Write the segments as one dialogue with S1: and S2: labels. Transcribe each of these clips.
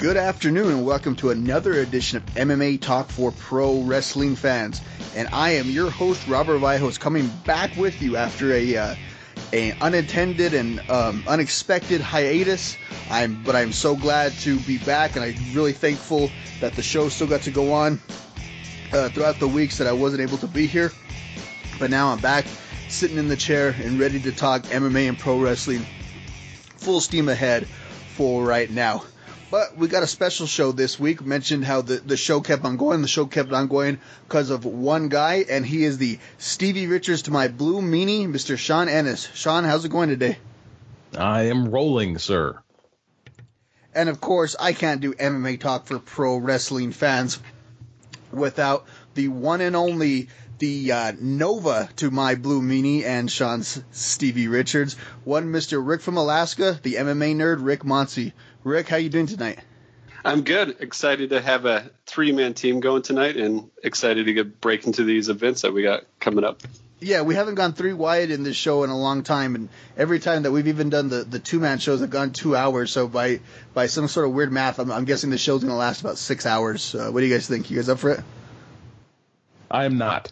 S1: Good afternoon and welcome to another edition of MMA Talk for Pro Wrestling Fans. And I am your host, Robert Vihos, coming back with you after a unintended and unexpected hiatus. I'm so glad to be back, and I'm really thankful that the show still got to go on throughout the weeks that I wasn't able to be here. But now I'm back, sitting in the chair and ready to talk MMA and pro wrestling full steam ahead for right now. But we got a special show this week. Mentioned how the show kept on going. The show kept on going because of one guy, and he is the Stevie Richards to my blue meanie, Mr. Sean Ennis. Sean, how's it going today?
S2: I am rolling, sir.
S1: And of course, I can't do MMA Talk for pro wrestling fans without the one and only, the Nova to my blue meanie and Sean's Stevie Richards. One Mr. Rick from Alaska, the MMA nerd, Rick Monsey. Rick, how you doing tonight?
S3: I'm good. Excited to have a three-man team going tonight and excited to break into these events that we got coming up.
S1: Yeah, we haven't gone three wide in this show in a long time, and every time that we've even done the two-man shows have gone 2 hours, so by some sort of weird math, I'm guessing the show's going to last about 6 hours. What do you guys think? You guys up for it?
S2: I am not.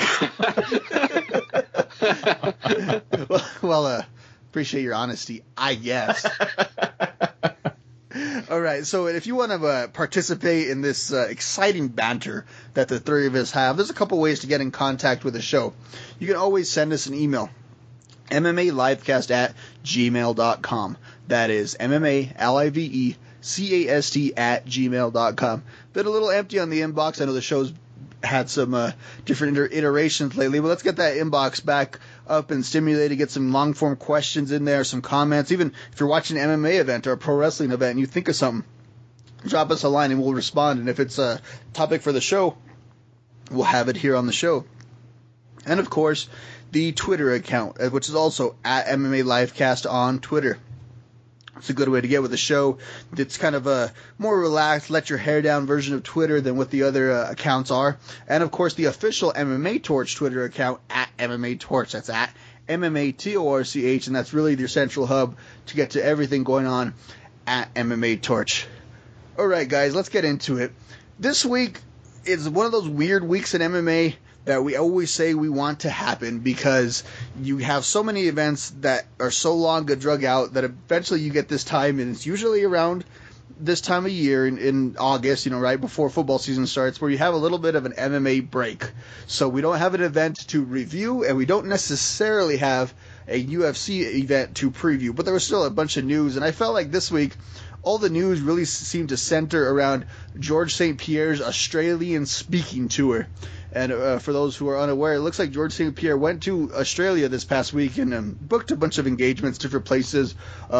S1: well, appreciate your honesty, I guess. All right, so if you want to participate in this exciting banter that the three of us have, there's a couple ways to get in contact with the show. You can always send us an email, MMALivecast@gmail.com. That is MMALIVECAST@gmail.com. Been a little empty on the inbox. I know the show's had some different iterations lately, but let's get that inbox back up and stimulated, get some long-form questions in there, some comments. Even if you're watching an MMA event or a pro wrestling event and you think of something, drop us a line and we'll respond. And if it's a topic for the show, we'll have it here on the show. And, of course, the Twitter account, which is also at MMA Livecast on Twitter. It's a good way to get with the show. It's kind of a more relaxed, let your hair down version of Twitter than what the other accounts are. And, of course, the official MMA Torch Twitter account, at MMA Torch. That's at MMATORCH, and that's really their central hub to get to everything going on at MMA Torch. All right, guys, let's get into it. This week is one of those weird weeks in MMA that we always say we want to happen because you have so many events that are so long to drag out that eventually you get this time, and it's usually around this time of year in August, right before football season starts, where you have a little bit of an MMA break. So we don't have an event to review, and we don't necessarily have a UFC event to preview, but there was still a bunch of news, and I felt like this week all the news really seemed to center around George St. Pierre's Australian speaking tour. And for those who are unaware, it looks like George St. Pierre went to Australia this past week and booked a bunch of engagements, different places,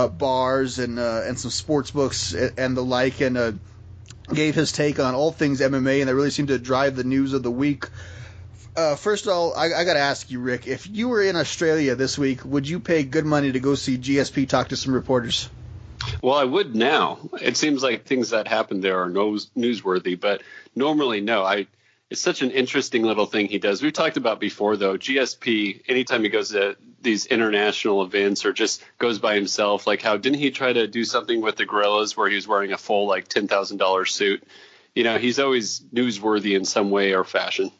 S1: bars and some sports books and the like, and gave his take on all things MMA, and that really seemed to drive the news of the week. First of all, I got to ask you, Rick, if you were in Australia this week, would you pay good money to go see GSP talk to some reporters?
S3: Well, I would now. It seems like things that happen there are newsworthy, but normally no. It's such an interesting little thing he does. We've talked about before, though, GSP, anytime he goes to these international events or just goes by himself, like how didn't he try to do something with the Gorillas where he was wearing a full like $10,000 suit? He's always newsworthy in some way or fashion.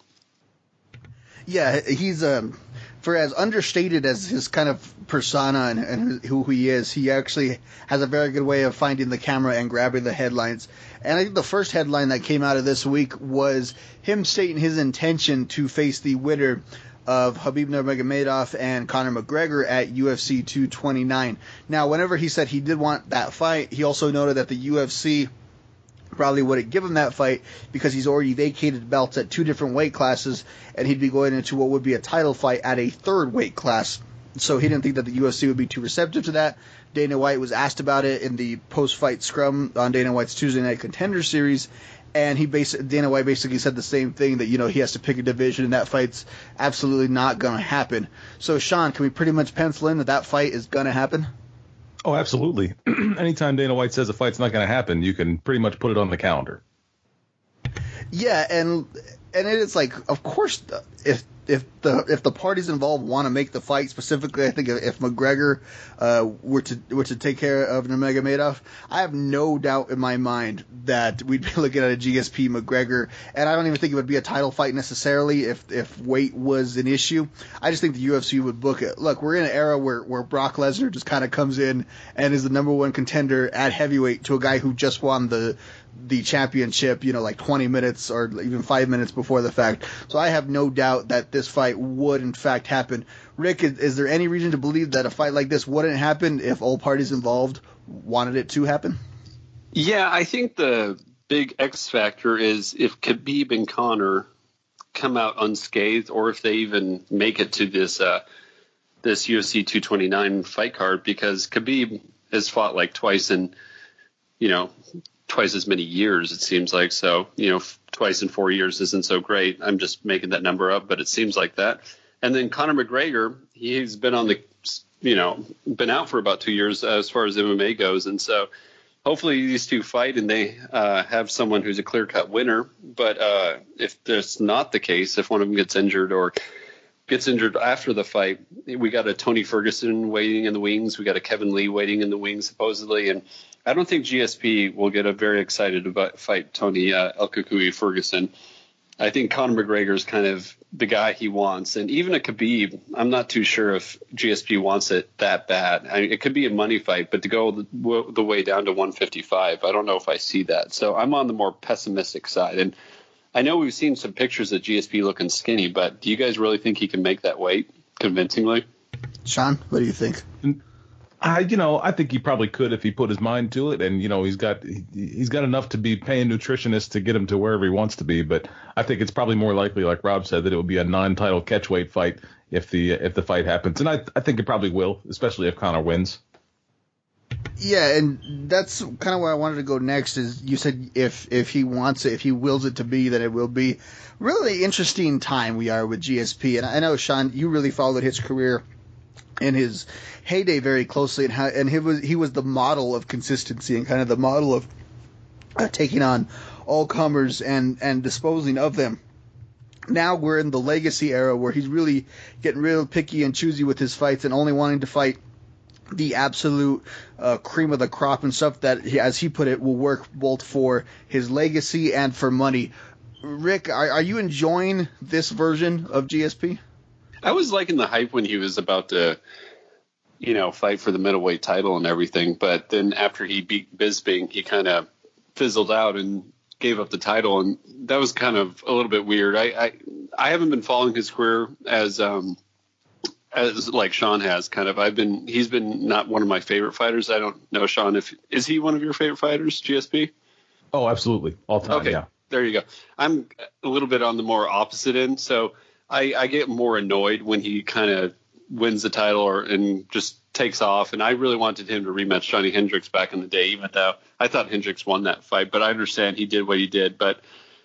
S1: Yeah, he's for as understated as his kind of persona and who he is, he actually has a very good way of finding the camera and grabbing the headlines. And I think the first headline that came out of this week was him stating his intention to face the winner of Khabib Nurmagomedov and Conor McGregor at UFC 229. Now, whenever he said he did want that fight, he also noted that the UFC probably wouldn't give him that fight because he's already vacated belts at two different weight classes, and he'd be going into what would be a title fight at a third weight class. So he didn't think that the UFC would be too receptive to that. Dana White was asked about it in the post-fight scrum on Dana White's Tuesday Night Contender Series, and Dana White basically said the same thing, that he has to pick a division, and that fight's absolutely not going to happen. So, Sean, can we pretty much pencil in that fight is going to happen?
S2: Oh, absolutely. Anytime Dana White says a fight's not going to happen, you can pretty much put it on the calendar.
S1: Yeah, and and it's like, of course, if the parties involved want to make the fight, specifically, I think if McGregor were to take care of Nurmagomedov, I have no doubt in my mind that we'd be looking at a GSP McGregor, and I don't even think it would be a title fight necessarily if weight was an issue. I just think the UFC would book it. Look, we're in an era where Brock Lesnar just kind of comes in and is the number one contender at heavyweight to a guy who just won the championship, like 20 minutes or even 5 minutes before the fact. So I have no doubt that this fight would in fact happen. Rick, is there any reason to believe that a fight like this wouldn't happen if all parties involved wanted it to happen?
S3: Yeah, I think the big X factor is if Khabib and Conor come out unscathed, or if they even make it to this UFC 229 fight card, because Khabib has fought like twice in, twice as many years, it seems like. So, twice in 4 years isn't so great. I'm just making that number up, but it seems like that. And then Conor McGregor, he's been on the, been out for about 2 years as far as MMA goes. And so hopefully these two fight and they have someone who's a clear-cut winner. But if that's not the case, if one of them gets injured or gets injured after the fight, we got a Tony Ferguson waiting in the wings. We got a Kevin Lee waiting in the wings, supposedly. And I don't think GSP will get very excited about fight Tony El Cucuy Ferguson. I think Conor McGregor is kind of the guy he wants. And even a Khabib, I'm not too sure if GSP wants it that bad. I mean, it could be a money fight, but to go the way down to 155, I don't know if I see that. So I'm on the more pessimistic side. And I know we've seen some pictures of GSP looking skinny, but do you guys really think he can make that weight convincingly?
S1: Sean, what do you think?
S2: I think he probably could if he put his mind to it, and he's got enough to be paying nutritionists to get him to wherever he wants to be. But I think it's probably more likely, like Rob said, that it would be a non-title catchweight fight if the fight happens, and I think it probably will, especially if Conor wins.
S1: Yeah, and that's kind of where I wanted to go next. Is you said if he wants it, if he wills it to be, then it will be. Really interesting time we are with GSP, and I know, Sean, you really followed his career in his heyday very closely, and he was the model of consistency and kind of the model of taking on all comers and disposing of them. Now we're in the legacy era where he's really getting real picky and choosy with his fights and only wanting to fight the absolute cream of the crop and stuff that, as he put it, will work both for his legacy and for money. Rick, are you enjoying this version of GSP?
S3: I was liking the hype when he was about to, fight for the middleweight title and everything. But then after he beat Bisping, he kind of fizzled out and gave up the title. And that was kind of a little bit weird. I haven't been following his career as like Sean has kind of. He's been not one of my favorite fighters. I don't know, Sean, is he one of your favorite fighters, GSP?
S2: Oh, absolutely. All time.
S3: Okay.
S2: Yeah.
S3: There you go. I'm a little bit on the more opposite end. So I get more annoyed when he kind of wins the title and just takes off. And I really wanted him to rematch Johnny Hendricks back in the day, even though I thought Hendricks won that fight. But I understand he did what he did. But,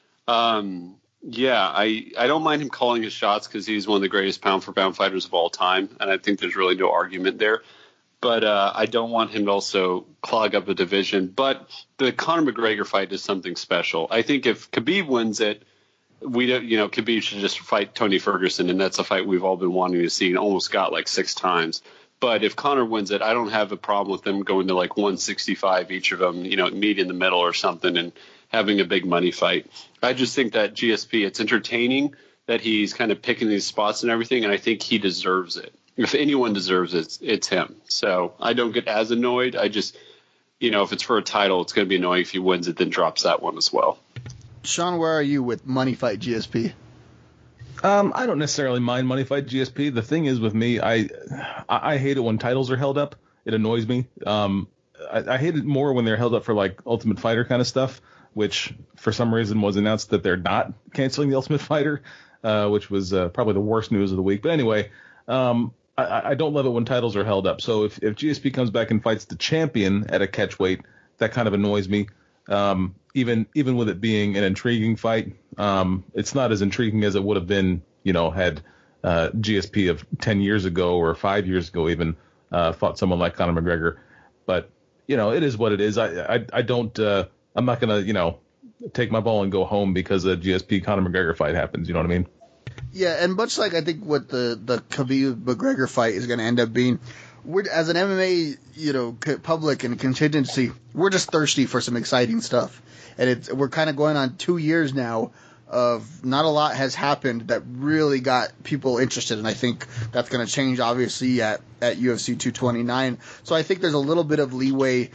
S3: yeah, I don't mind him calling his shots because he's one of the greatest pound-for-pound fighters of all time. And I think there's really no argument there. But I don't want him to also clog up a division. But the Conor McGregor fight is something special. I think if Khabib wins it, Khabib should just fight Tony Ferguson, and that's a fight we've all been wanting to see and almost got like 6 times. But if Conor wins it, I don't have a problem with them going to like 165 each of them, meet in the middle or something and having a big money fight. I just think that GSP, it's entertaining that he's kind of picking these spots and everything, and I think he deserves it. If anyone deserves it, it's him. So I don't get as annoyed. I just, if it's for a title, it's going to be annoying if he wins it, then drops that one as well.
S1: Sean, where are you with Money Fight GSP?
S2: I don't necessarily mind Money Fight GSP. The thing is with me, I hate it when titles are held up. It annoys me. I hate it more when they're held up for like Ultimate Fighter kind of stuff, which for some reason was announced that they're not canceling the Ultimate Fighter, which was probably the worst news of the week. But anyway, I don't love it when titles are held up. So if GSP comes back and fights the champion at a catchweight, that kind of annoys me. Even with it being an intriguing fight, it's not as intriguing as it would have been, had GSP of 10 years ago or 5 years ago even fought someone like Conor McGregor. But, it is what it is. I don't I'm not going to, take my ball and go home because a GSP Conor McGregor fight happens. You know what I mean?
S1: Yeah, and much like I think what the Khabib McGregor fight is going to end up being, we're, as an MMA public and contingency, we're just thirsty for some exciting stuff, and we're kind of going on 2 years now of not a lot has happened that really got people interested, and I think that's going to change obviously at UFC 229. So I think there's a little bit of leeway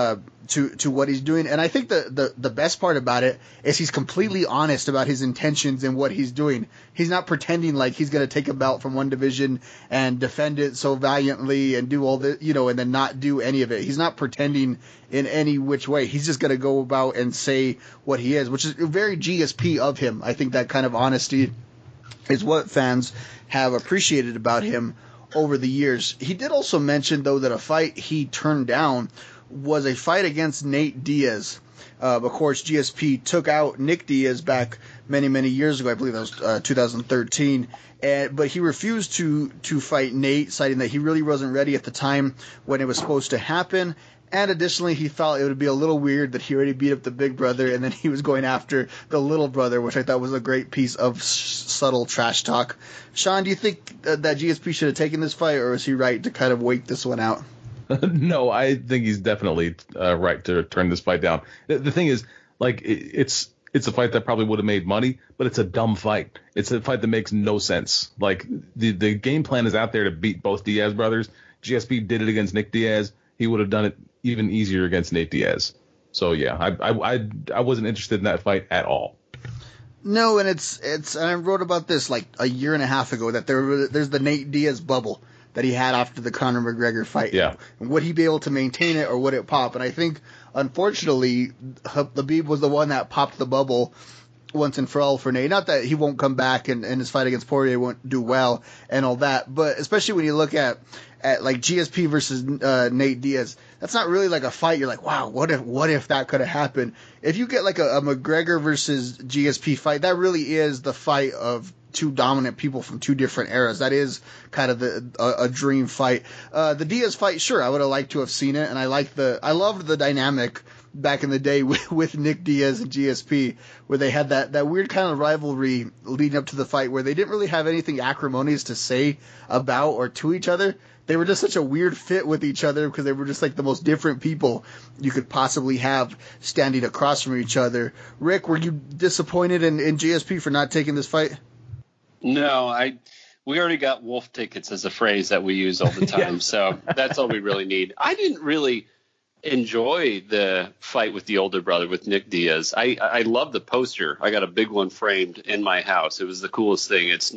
S1: to what he's doing, and I think the best part about it is he's completely honest about his intentions and what he's doing. He's not pretending like he's going to take a belt from one division and defend it so valiantly and do all the and then not do any of it. He's not pretending in any which way. He's just going to go about and say what he is, which is very GSP of him. I think that kind of honesty is what fans have appreciated about him over the years. He did also mention, though, that a fight he turned down was a fight against Nate Diaz. Of course, GSP took out Nick Diaz back many, many years ago. I believe that was 2013. But he refused to fight Nate, citing that he really wasn't ready at the time when it was supposed to happen. And additionally, he felt it would be a little weird that he already beat up the big brother and then he was going after the little brother, which I thought was a great piece of subtle trash talk. Sean, do you think that GSP should have taken this fight, or is he right to kind of wait this one out?
S2: No, I think he's definitely right to turn this fight down. The thing is, like, it's a fight that probably would have made money, but it's a dumb fight. It's a fight that makes no sense. Like, the game plan is out there to beat both Diaz brothers. GSP did it against Nick Diaz. He would have done it even easier against Nate Diaz. So yeah, I wasn't interested in that fight at all.
S1: No, and it's and I wrote about this like a year and a half ago that there's the Nate Diaz bubble that he had after the Conor McGregor fight.
S2: Yeah.
S1: And would he be able to maintain it, or would it pop? And I think, unfortunately, Khabib was the one that popped the bubble once and for all for Nate. Not that he won't come back and his fight against Poirier won't do well and all that, but especially when you look at like GSP versus Nate Diaz, that's not really like a fight. You're like, wow, what if that could have happened? If you get like a McGregor versus GSP fight, that really is the fight of two dominant people from two different eras. That is kind of a dream fight. The Diaz fight, sure, I would have liked to have seen it, and I loved the dynamic back in the day with Nick Diaz and GSP, where they had that weird kind of rivalry leading up to the fight, where they didn't really have anything acrimonious to say about or to each other. They were just such a weird fit with each other because they were just like the most different people you could possibly have standing across from each other. Rick, were you disappointed in GSP for not taking this fight?
S3: No, we already got wolf tickets as a phrase that we use all the time, so that's all we really need. I didn't really enjoy the fight with the older brother, with Nick Diaz. I love the poster. I got a big one framed in my house. It was the coolest thing. It's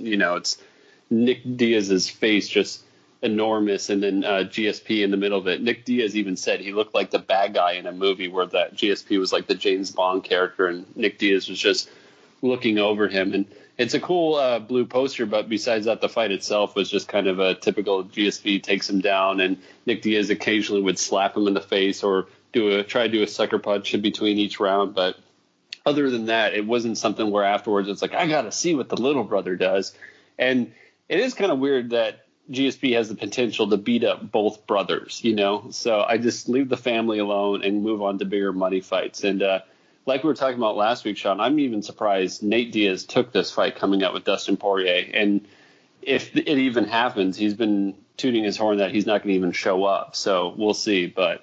S3: Nick Diaz's face just enormous, and then GSP in the middle of it. Nick Diaz even said he looked like the bad guy in a movie where that GSP was like the James Bond character and Nick Diaz was just looking over him. And it's a cool blue poster, but besides that, the fight itself was just kind of a typical GSP takes him down, and Nick Diaz occasionally would slap him in the face or try to do a sucker punch in between each round. But other than that, it wasn't something where afterwards it's like, I got to see what the little brother does. And it is kind of weird that GSP has the potential to beat up both brothers, so I just leave the family alone and move on to bigger money fights. And like we were talking about last week, Sean, I'm even surprised Nate Diaz took this fight coming up with Dustin Poirier. And if it even happens, he's been tooting his horn that he's not going to even show up. So we'll see. But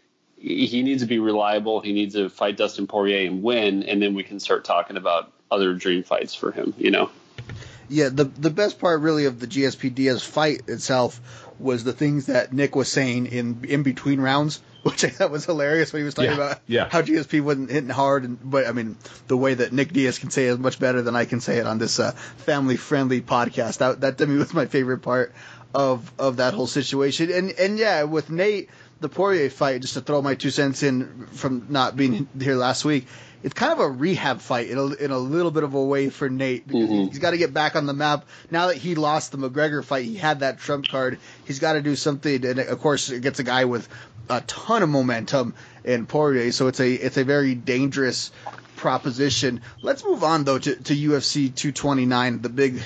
S3: he needs to be reliable. He needs to fight Dustin Poirier and win, and then we can start talking about other dream fights for him,
S1: Yeah, the best part really of the GSP Diaz fight itself was the things that Nick was saying in between rounds, which I thought was hilarious when he was talking about how GSP wasn't hitting hard. But I mean, the way that Nick Diaz can say it is much better than I can say it on this family-friendly podcast. That to me was my favorite part of that whole situation. And yeah, with Nate, the Poirier fight, just to throw my 2 cents in from not being here last week, it's kind of a rehab fight in a little bit of a way for Nate, because he's got to get back on the map. Now that he lost the McGregor fight, he had that trump card. He's got to do something, and of course it gets a guy with a ton of momentum in Poirier, so it's a very dangerous proposition. Let's move on though to UFC 229, the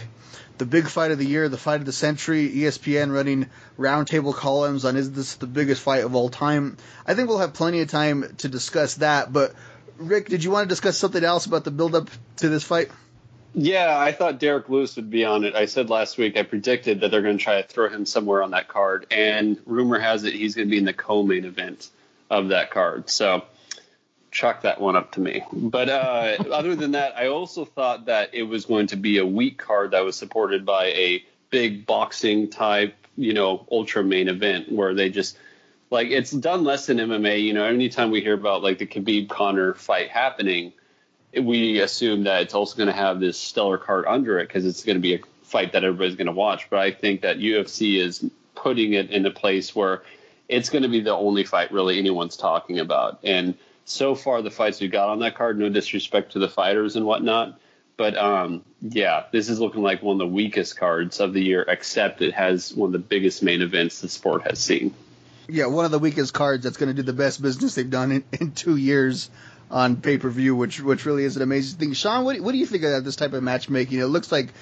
S1: big fight of the year, the fight of the century. ESPN running roundtable columns on, is this the biggest fight of all time? I think we'll have plenty of time to discuss that, but Rick, did you want to discuss something else about the build-up to this fight?
S3: Yeah, I thought Derek Lewis would be on it. I said last week I predicted that they're going to try to throw him somewhere on that card, and rumor has it he's going to be in the co-main event of that card. So chalk that one up to me. But other than that, I also thought that it was going to be a weak card that was supported by a big boxing type, ultra main event where they just like it's done less than MMA. Anytime we hear about like the Khabib Conor fight happening, we assume that it's also going to have this stellar card under it because it's going to be a fight that everybody's going to watch. But I think that UFC is putting it in a place where it's going to be the only fight really anyone's talking about. And so far, the fights we got on that card, no disrespect to the fighters and whatnot, but this is looking like one of the weakest cards of the year, except it has one of the biggest main events the sport has seen.
S1: Yeah, one of the weakest cards that's going to do the best business they've done in 2 years on pay-per-view, which really is an amazing thing. Sean, what do you think of this type of matchmaking? It looks like,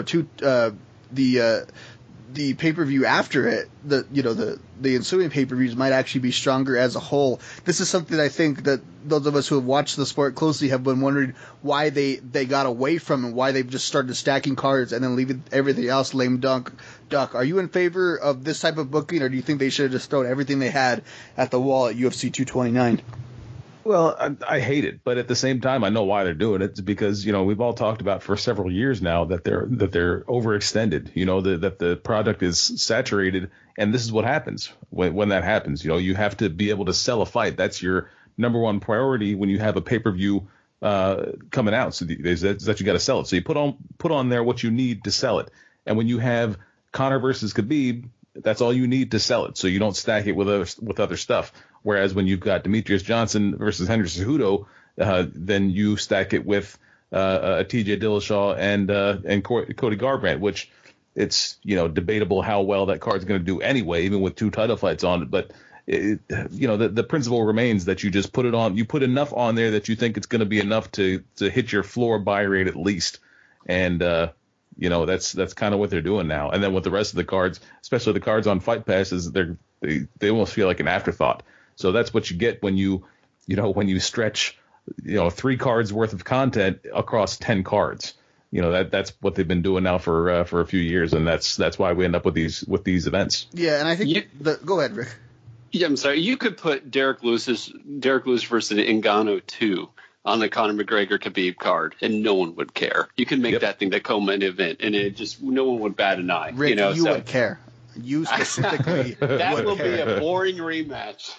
S1: the pay-per-view after it, the ensuing pay-per-views might actually be stronger as a whole. This is something I think that those of us who have watched the sport closely have been wondering why they got away from and why they've just started stacking cards and then leaving everything else lame duck. Are you in favor of this type of booking, or do you think they should have just thrown everything they had at the wall at UFC 229?
S2: Well, I hate it, but at the same time, I know why they're doing it. It's because we've all talked about for several years now that they're overextended. That the product is saturated, and this is what happens when that happens. You have to be able to sell a fight. That's your number one priority when you have a pay-per-view coming out. So that you got to sell it. So you put on there what you need to sell it. And when you have Conor versus Khabib, that's all you need to sell it. So you don't stack it with other stuff. Whereas when you've got Demetrius Johnson versus Henry Cejudo, then you stack it with T.J. Dillashaw and Cody Garbrandt, which it's debatable how well that card's going to do anyway, even with 2 title fights on it. But the principle remains that you just put it on. You put enough on there that you think it's going to be enough to hit your floor buy rate at least, and that's kind of what they're doing now. And then with the rest of the cards, especially the cards on Fight Passes, they almost feel like an afterthought. So that's what you get when you stretch 3 cards worth of content across 10 cards. That's what they've been doing now for a few years, and that's why we end up with these events.
S1: Yeah, and I think go ahead, Rick.
S3: Yeah, I'm sorry. You could put Derek Lewis versus Ngannou 2 on the Conor McGregor Khabib card, and no one would care. You can make that thing the co-main event, and no one would bat an eye.
S1: Rick, you would care. You specifically.
S3: That will be a boring rematch.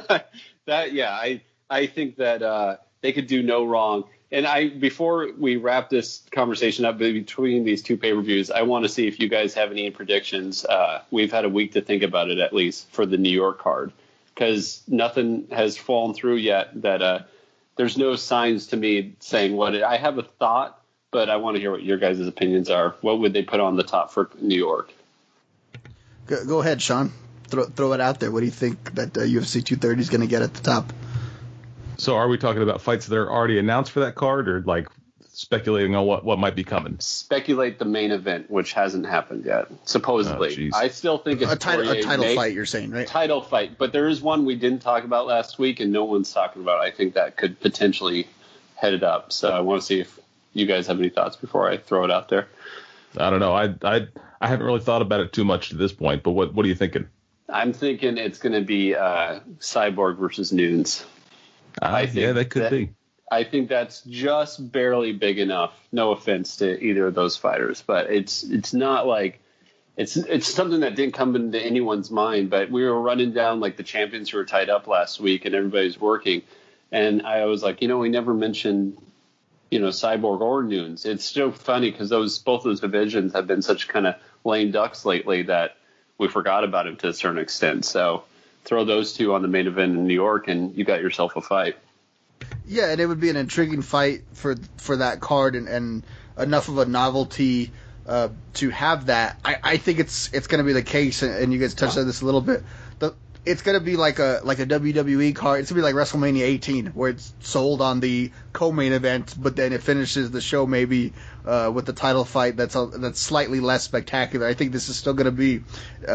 S3: I think that they could do no wrong. And before we wrap this conversation up between these 2 pay-per-views, I want to see if you guys have any predictions. We've had a week to think about it, at least for the New York card, because nothing has fallen through yet. That there's no signs to me saying what I have a thought, but I want to hear what your guys' opinions are. What would they put on the top for New York?
S1: Go ahead, Sean. Throw it out there. What do you think that UFC 230 is going to get at the top?
S2: So are we talking about fights that are already announced for that card, or like speculating on what might be coming?
S3: Speculate the main event, which hasn't happened yet, supposedly. I still think it's
S1: a title fight, you're saying, right?
S3: Title fight. But there is one we didn't talk about last week, and no one's talking about. I think that could potentially head it up. So I want to see if you guys have any thoughts before I throw it out there.
S2: I don't know. I haven't really thought about it too much to this point, but what are you thinking?
S3: I'm thinking it's going to be Cyborg versus Nunes.
S2: That could be.
S3: I think that's just barely big enough. No offense to either of those fighters, but it's not like it's something that didn't come into anyone's mind. But we were running down like the champions who were tied up last week, and everybody's working, and I was like, we never mentioned Cyborg or Nunes. It's so funny because both those divisions have been such kind of lame ducks lately that we forgot about him to a certain extent. So throw those 2 on the main event in New York, and you got yourself a fight.
S1: Yeah, and it would be an intriguing fight for that card, and enough of a novelty to have that. I think it's going to be the case, and you guys touched on this a little bit. It's going to be like a WWE card. It's going to be like WrestleMania 18, where it's sold on the co-main event, but then it finishes the show maybe with the title fight that's slightly less spectacular. I think this is still going to be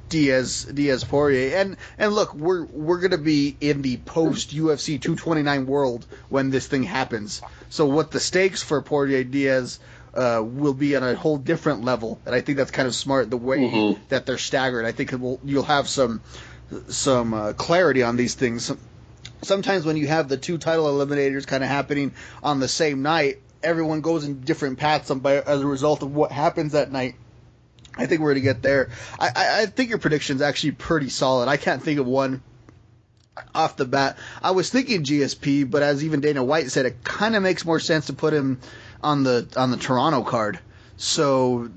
S1: Diaz Poirier, and look, we're gonna be in the post UFC 229 world when this thing happens. So what the stakes for Poirier Diaz will be on a whole different level, and I think that's kind of smart the way that they're staggered. I think you'll have some clarity on these things. Sometimes when you have the two title eliminators kind of happening on the same night, everyone goes in different paths as a result of what happens that night. I think we're going to get there. I think your prediction's actually pretty solid. I can't think of one off the bat. I was thinking GSP, but as even Dana White said, it kind of makes more sense to put him on the Toronto card. So,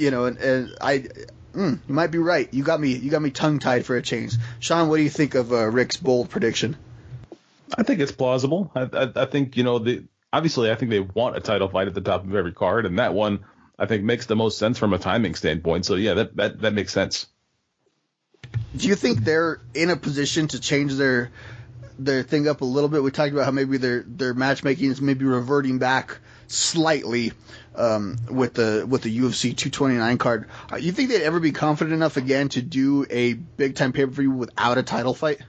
S1: you might be right. You got me tongue-tied for a change. Sean, what do you think of Rick's bold prediction?
S2: I think it's plausible. I think, obviously I think they want a title fight at the top of every card, and that one I think makes the most sense from a timing standpoint. So yeah, that makes sense.
S1: Do you think they're in a position to change their thing up a little bit? We talked about how maybe their matchmaking is maybe reverting back slightly with the UFC 229 card. You think they'd ever be confident enough again to do a big time pay-per-view without a title fight?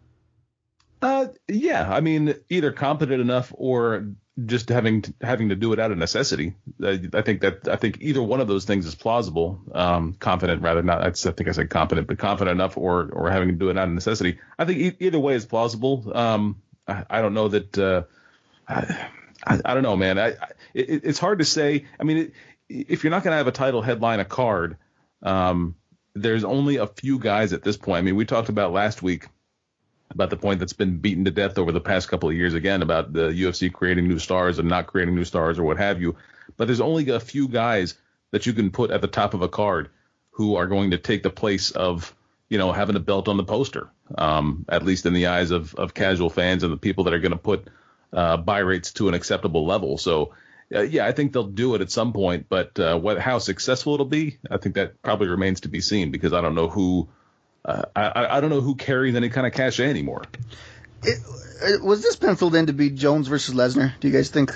S2: Yeah, I mean, either competent enough or just having to do it out of necessity. I think either one of those things is plausible. Confident, rather not. I think I said competent, but confident enough or having to do it out of necessity. I think either way is plausible. I don't know that. I don't know, man. It's hard to say. I mean, if you're not going to have a title headline a card, there's only a few guys at this point. I mean, we talked about last week about the point that's been beaten to death over the past couple of years, again, about the UFC creating new stars and not creating new stars or what have you. But there's only a few guys that you can put at the top of a card who are going to take the place of, having a belt on the poster, at least in the eyes of casual fans and the people that are going to put buy rates to an acceptable level. So, yeah, I think they'll do it at some point. But how successful it'll be, I think that probably remains to be seen, because I don't know who I don't know who carries any kind of cachet anymore.
S1: Was this penciled in to be Jones versus Lesnar? Do you guys think?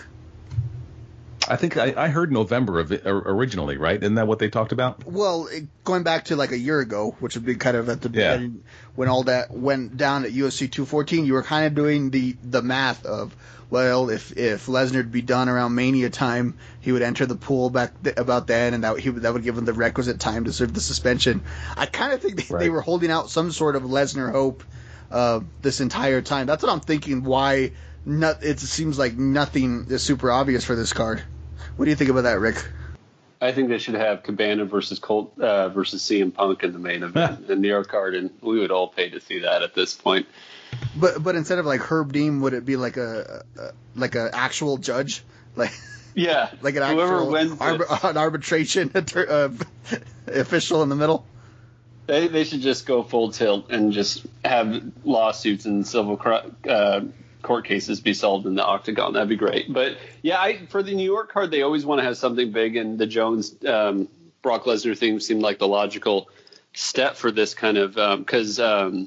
S2: I think I heard November of it originally, right? Isn't that what they talked about?
S1: Well, going back to like a year ago, which would be kind of at the beginning when all that went down at UFC 214, you were kind of doing the math of, well, if Lesnar'd be done around Mania time, he would enter the pool about then, and that would give him the requisite time to serve the suspension. I kind of think they were holding out some sort of Lesnar hope this entire time. That's what I'm thinking. Why it seems like nothing is super obvious for this card. What do you think about that, Rick?
S3: I think they should have Cabana versus Colt versus CM Punk in the main event in New York card, and we would all pay to see that at this point.
S1: But instead of like Herb Dean, would it be like a actual judge, like like an actual an arbitration official in the middle?
S3: They should just go full tilt and just have lawsuits and civil court cases be solved in the octagon. That'd be great. But yeah, for the New York card, they always want to have something big, and the Jones Brock Lesnar thing seemed like the logical step for this kind of because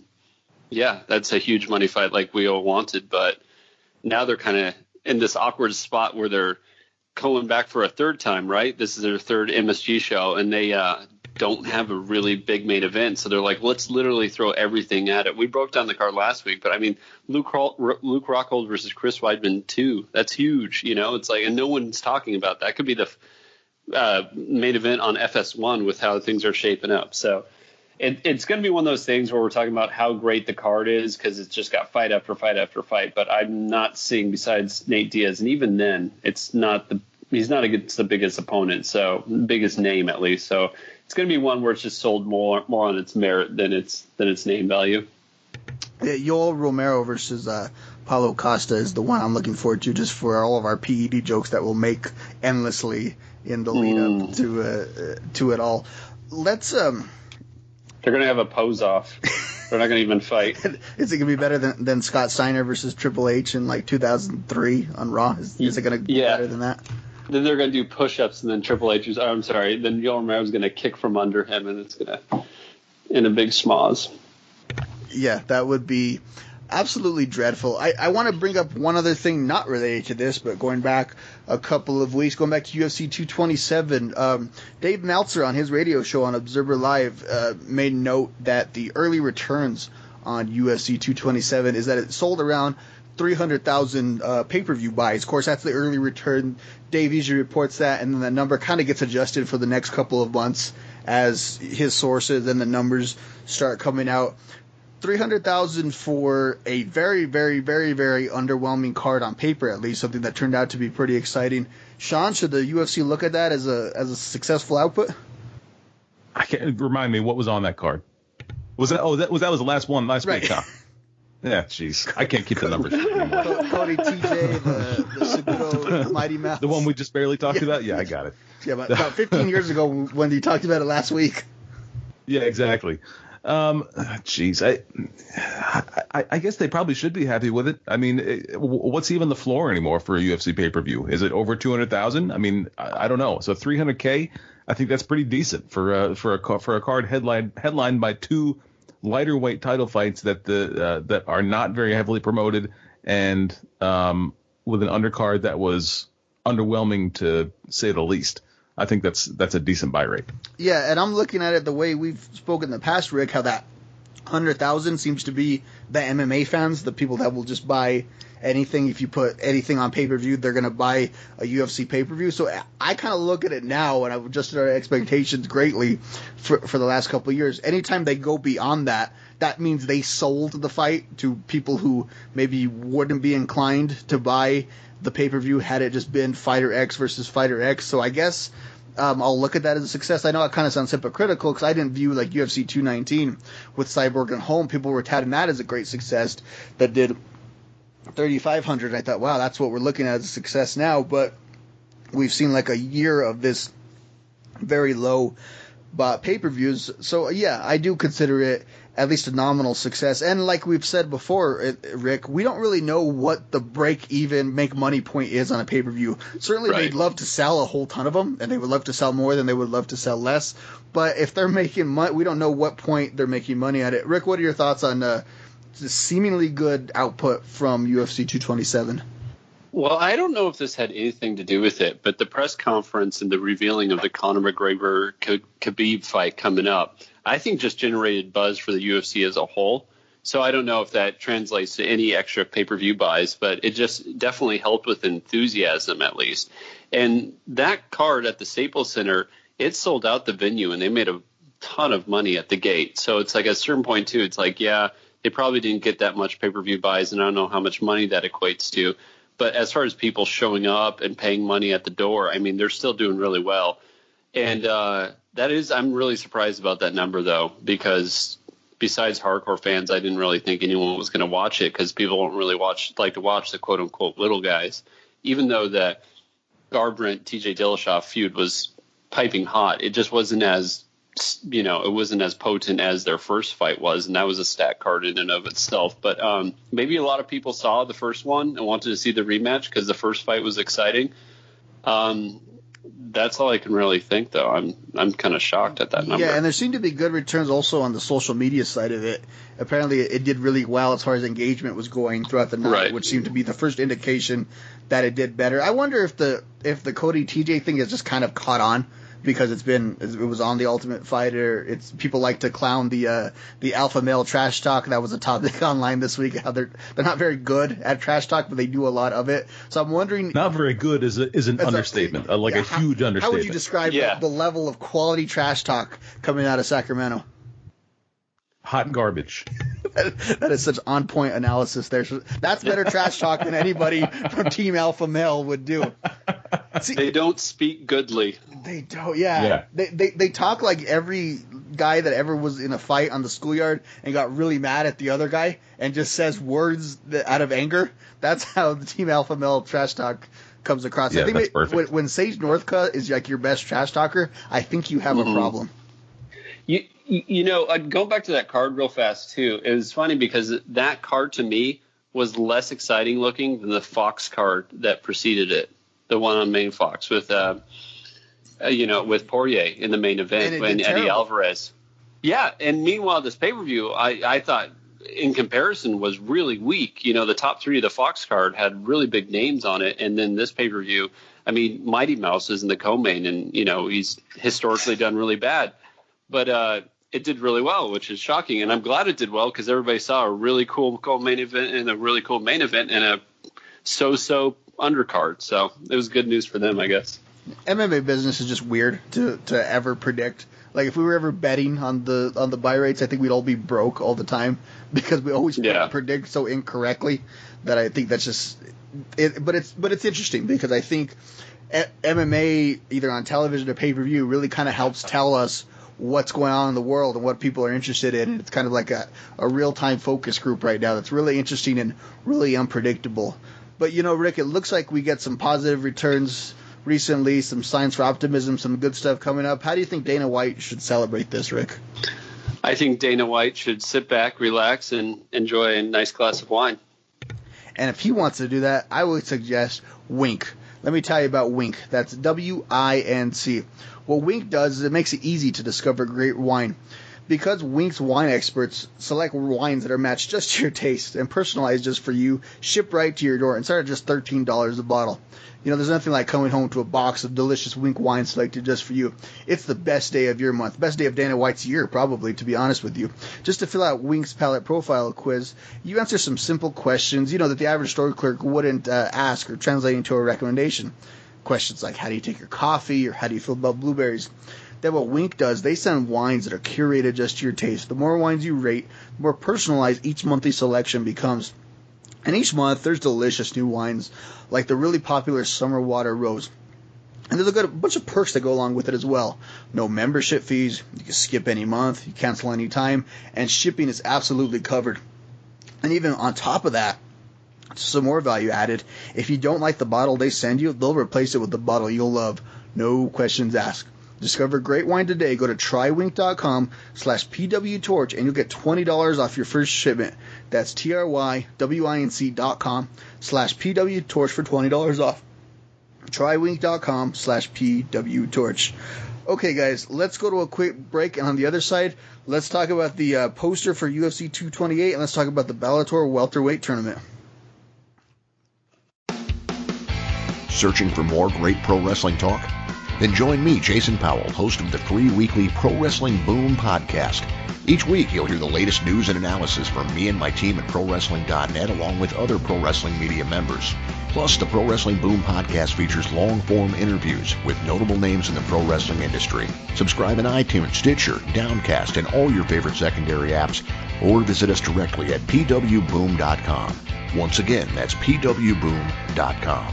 S3: that's a huge money fight like we all wanted. But now they're kind of in this awkward spot where they're going back for a third time, right? This is their third MSG show, and they don't have a really big main event, so they're like, let's literally throw everything at it. We broke down the card last week, but I mean, Luke Rockhold versus Chris Weidman 2, that's huge. It's like, and no one's talking about that. Could be the main event on FS1 with how things are shaping up. So it's going to be one of those things where we're talking about how great the card is, because it's just got fight after fight after fight. But I'm not seeing, besides Nate Diaz, and even then, he's not against the biggest opponent, so biggest name at least. So it's going to be one where it's just sold more on its merit than its name value.
S1: Yeah, Yoel Romero versus Paulo Costa is the one I'm looking forward to, just for all of our PED jokes that we'll make endlessly in the lead up to it all. Let's They're
S3: going to have a pose off. They're not going to even fight.
S1: Is it going to be better than Scott Steiner versus Triple H in like 2003 on Raw? Is it going to be better than that?
S3: Then they're going to do push-ups, and then Triple H is, then Yoel Romero's going to kick from under him, and it's going to, in a big schmoz.
S1: Yeah, that would be absolutely dreadful. I want to bring up one other thing not related to this, but going back a couple of weeks, going back to UFC 227, Dave Meltzer on his radio show on Observer Live made note that the early returns on UFC 227 is that it sold around 300,000 pay-per-view buys. Of course, that's the early return. Dave usually reports that, and then the number kind of gets adjusted for the next couple of months as his sources and the numbers start coming out. 300,000 for a very, very, very, very underwhelming card on paper, at least, something that turned out to be pretty exciting. Sean, should the UFC look at that as a successful output?
S2: I can't remind me what was on that card. Was that was the last one last week, huh? Yeah, jeez. I can't keep the numbers anymore.
S1: Cody TJ, the Segudo Mighty Mouse.
S2: The one we just barely talked about? Yeah, I got it.
S1: Yeah, about 15 years ago when you talked about it last week.
S2: Yeah, exactly. Jeez, I guess they probably should be happy with it. I mean, what's even the floor anymore for a UFC pay-per-view? Is it over 200,000? I mean, I don't know. So 300K, I think that's pretty decent for a card headlined by two lighter weight title fights that are not very heavily promoted, and with an undercard that was underwhelming to say the least. I think that's a decent buy rate.
S1: Yeah, and I'm looking at it the way we've spoken in the past, Rick, how that 100,000 seems to be the MMA fans, the people that will just buy anything. If you put anything on pay-per-view, they're going to buy a UFC pay-per-view. So I kind of look at it now, and I've adjusted our expectations greatly for the last couple of years. Anytime they go beyond that, that means they sold the fight to people who maybe wouldn't be inclined to buy the pay-per-view had it just been Fighter X versus Fighter X. So I guess I'll look at that as a success. I know it kind of sounds hypocritical because I didn't view like UFC 219 with Cyborg and Holm. People were touting that as a great success that did 3,500. I thought, wow, that's what we're looking at as a success now. But we've seen like a year of this very low pay-per-views. So yeah, I do consider it at least a nominal success. And like we've said before, Rick, we don't really know what the break-even, make-money point is on a pay-per-view. Certainly they'd love to sell a whole ton of them, and they would love to sell more than they would love to sell less. But if they're making money, we don't know what point they're making money at it. Rick, what are your thoughts on the seemingly good output from UFC 227?
S3: Well, I don't know if this had anything to do with it, but the press conference and the revealing of the Conor McGregor-Khabib fight coming up, I think just generated buzz for the UFC as a whole. So I don't know if that translates to any extra pay-per-view buys, but it just definitely helped with enthusiasm at least. And that card at the Staples Center, it sold out the venue, and they made a ton of money at the gate. So it's like at a certain point, too, it's like, yeah, they probably didn't get that much pay-per-view buys, and I don't know how much money that equates to. But as far as people showing up and paying money at the door, I mean, they're still doing really well. And I'm really surprised about that number, though, because besides hardcore fans, I didn't really think anyone was going to watch it because people don't really like to watch the quote-unquote little guys. Even though the Garbrandt-TJ Dillashaw feud was piping hot, it just wasn't as, it wasn't as potent as their first fight was, and that was a stat card in and of itself. But maybe a lot of people saw the first one and wanted to see the rematch because the first fight was exciting. That's all I can really think, though. I'm kind of shocked at that number.
S1: Yeah, and there seemed to be good returns also on the social media side of it. Apparently, it did really well as far as engagement was going throughout the night, which seemed to be the first indication that it did better. I wonder if the Cody TJ thing has just kind of caught on because it was on the Ultimate Fighter. People like to clown the alpha male trash talk. That was a topic online this week. How they're not very good at trash talk, but they do a lot of it. So I'm wondering.
S2: Not very good is an understatement, a huge understatement.
S1: How would you describe the level of quality trash talk coming out of Sacramento?
S2: Hot garbage.
S1: That is such on-point analysis there. So that's better trash talk than anybody from Team Alpha Male would do.
S3: See, they don't speak goodly.
S1: They don't, yeah. They talk like every guy that ever was in a fight on the schoolyard and got really mad at the other guy and just says words out of anger. That's how the Team Alpha Male trash talk comes across.
S2: Yeah,
S1: I think
S2: that's perfect.
S1: When Sage Northcutt is like your best trash talker, I think you have a problem.
S3: Going back to that card real fast, too, it was funny because that card to me was less exciting looking than the Fox card that preceded it, the one on main Fox with Poirier in the main event and Eddie Alvarez. Yeah, and meanwhile, this pay-per-view, I thought in comparison, was really weak. You know, the top 3 of the Fox card had really big names on it. And then this pay-per-view, I mean, Mighty Mouse is in the co-main, and, you know, he's historically done really bad. But it did really well, which is shocking. And I'm glad it did well because everybody saw a really cool co-main event and a really cool main event and a so-so undercard. So it was good news for them, I guess.
S1: MMA business is just weird to ever predict. Like, if we were ever betting on the buy rates, I think we'd all be broke all the time because we always predict so incorrectly that I think that's just it. But it's interesting because I think MMA, either on television or pay-per-view, really kind of helps tell us what's going on in the world and what people are interested in. And it's kind of like a real-time focus group right now that's really interesting and really unpredictable. But, you know, Rick, it looks like we get some positive returns recently, some signs for optimism, some good stuff coming up. How do you think Dana White should celebrate this, Rick?
S3: I think Dana White should sit back, relax, and enjoy a nice glass of wine.
S1: And if he wants to do that, I would suggest Wink. Let me tell you about Wink. That's WINC. What Wink does is it makes it easy to discover great wine. Because Wink's wine experts select wines that are matched just to your taste and personalized just for you, shipped right to your door, and start at just $13 a bottle. You know, there's nothing like coming home to a box of delicious Wink wine selected just for you. It's the best day of your month, best day of Dana White's year, probably, to be honest with you. Just to fill out Wink's palate profile quiz, you answer some simple questions, you know, that the average store clerk wouldn't ask or translate into a recommendation. Questions like, how do you take your coffee, or how do you feel about blueberries? Then what Wink does, they send wines that are curated just to your taste. The more wines you rate, the more personalized each monthly selection becomes. And each month, there's delicious new wines, like the really popular Summer Water Rose. And there's a bunch of perks that go along with it as well. No membership fees, you can skip any month, you cancel any time, and shipping is absolutely covered. And even on top of that, some more value added. If you don't like the bottle they send you, they'll replace it with the bottle you'll love. No questions asked. Discover great wine today. Go to trywink.com/pwtorch and you'll get $20 off your first shipment. That's trywinc.com/pwtorch for $20 off. Trywink.com/pwtorch. Okay, guys, let's go to a quick break. And on the other side, let's talk about the poster for UFC 228, and let's talk about the Bellator welterweight tournament.
S4: Searching for more great pro wrestling talk? Then join me, Jason Powell, host of the free weekly Pro Wrestling Boom podcast. Each week, you'll hear the latest news and analysis from me and my team at ProWrestling.net, along with other pro wrestling media members. Plus, the Pro Wrestling Boom podcast features long-form interviews with notable names in the pro wrestling industry. Subscribe in iTunes, Stitcher, Downcast, and all your favorite secondary apps, or visit us directly at pwboom.com. Once again, that's pwboom.com.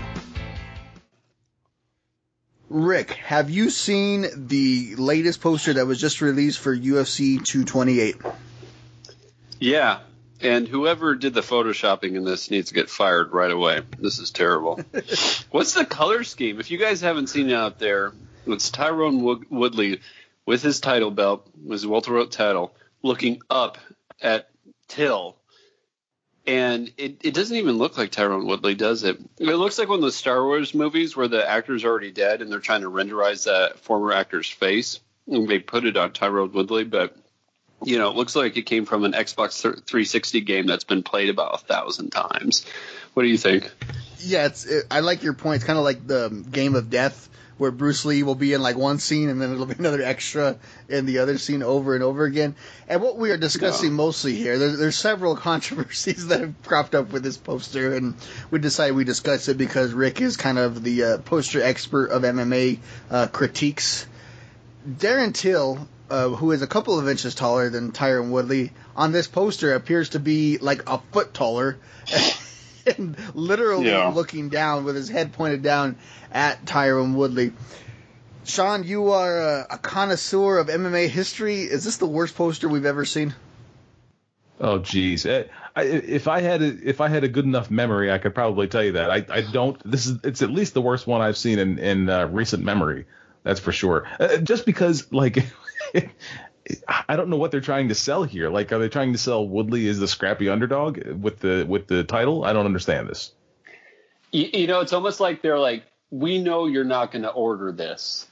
S1: Rick, have you seen the latest poster that was just released for UFC 228?
S3: Yeah, and whoever did the photoshopping in this needs to get fired right away. This is terrible. What's the color scheme? If you guys haven't seen it out there, it's Tyrone Woodley with his title belt, his welterweight title, looking up at Till. And it doesn't even look like Tyrone Woodley, does it? It looks like one of the Star Wars movies where the actor's already dead and they're trying to renderize that former actor's face. And they put it on Tyrone Woodley, but, you know, it looks like it came from an Xbox 360 game that's been played about 1,000 times. What do you think?
S1: Yeah, I like your point. It's kind of like the Game of Death, where Bruce Lee will be in like one scene and then it'll be another extra in the other scene over and over again. And what we are discussing mostly here, there's several controversies that have cropped up with this poster, and we decided we discuss it because Rick is kind of the poster expert of MMA critiques. Darren Till, who is a couple of inches taller than Tyron Woodley, on this poster appears to be like a foot taller. And literally looking down with his head pointed down at Tyron Woodley. Sean, you are a connoisseur of MMA history. Is this the worst poster we've ever seen?
S2: Oh, geez. If I had a good enough memory, I could probably tell you that. I don't. It's at least the worst one I've seen in recent memory. That's for sure. Just because, like, I don't know what they're trying to sell here. Like, are they trying to sell Woodley as the scrappy underdog with the title? I don't understand this.
S3: You know, it's almost like they're like, we know you're not going to order this.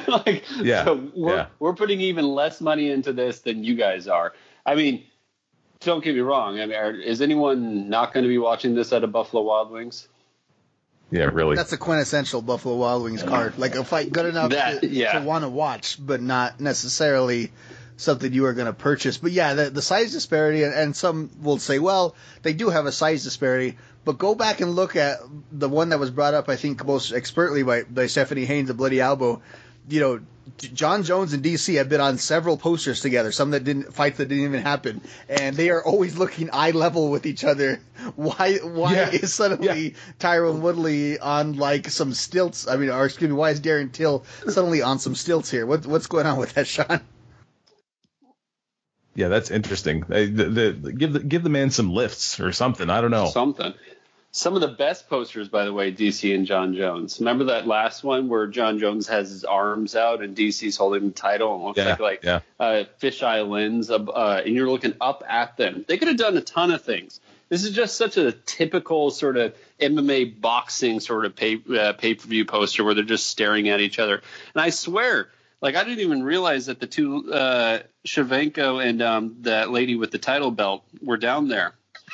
S3: So we're putting even less money into this than you guys are. I mean, don't get me wrong. I mean, is anyone not going to be watching this at a Buffalo Wild Wings?
S2: Yeah, really.
S1: That's a quintessential Buffalo Wild Wings card. Like a fight good enough to want to watch, but not necessarily something you are going to purchase. But yeah, the size disparity, and some will say, well, they do have a size disparity, but go back and look at the one that was brought up, I think, most expertly by Stephanie Haynes, the Bloody Elbow. You know, John Jones and DC have been on several posters together, some that fights that didn't even happen, and they are always looking eye level with each other. Why is suddenly Tyron Woodley on like some stilts? I mean, or excuse me, why is Darren Till suddenly on some stilts here? What's going on with that, Sean?
S2: Yeah, that's interesting. Give the man some lifts or something. I don't know.
S3: Something. Some of the best posters, by the way, DC and John Jones. Remember that last one where John Jones has his arms out and DC's holding the title and looks like fisheye lens, and you're looking up at them. They could have done a ton of things. This is just such a typical sort of MMA boxing sort of pay-per-view poster where they're just staring at each other. And I swear, like, I didn't even realize that the two Shevchenko and that lady with the title belt were down there.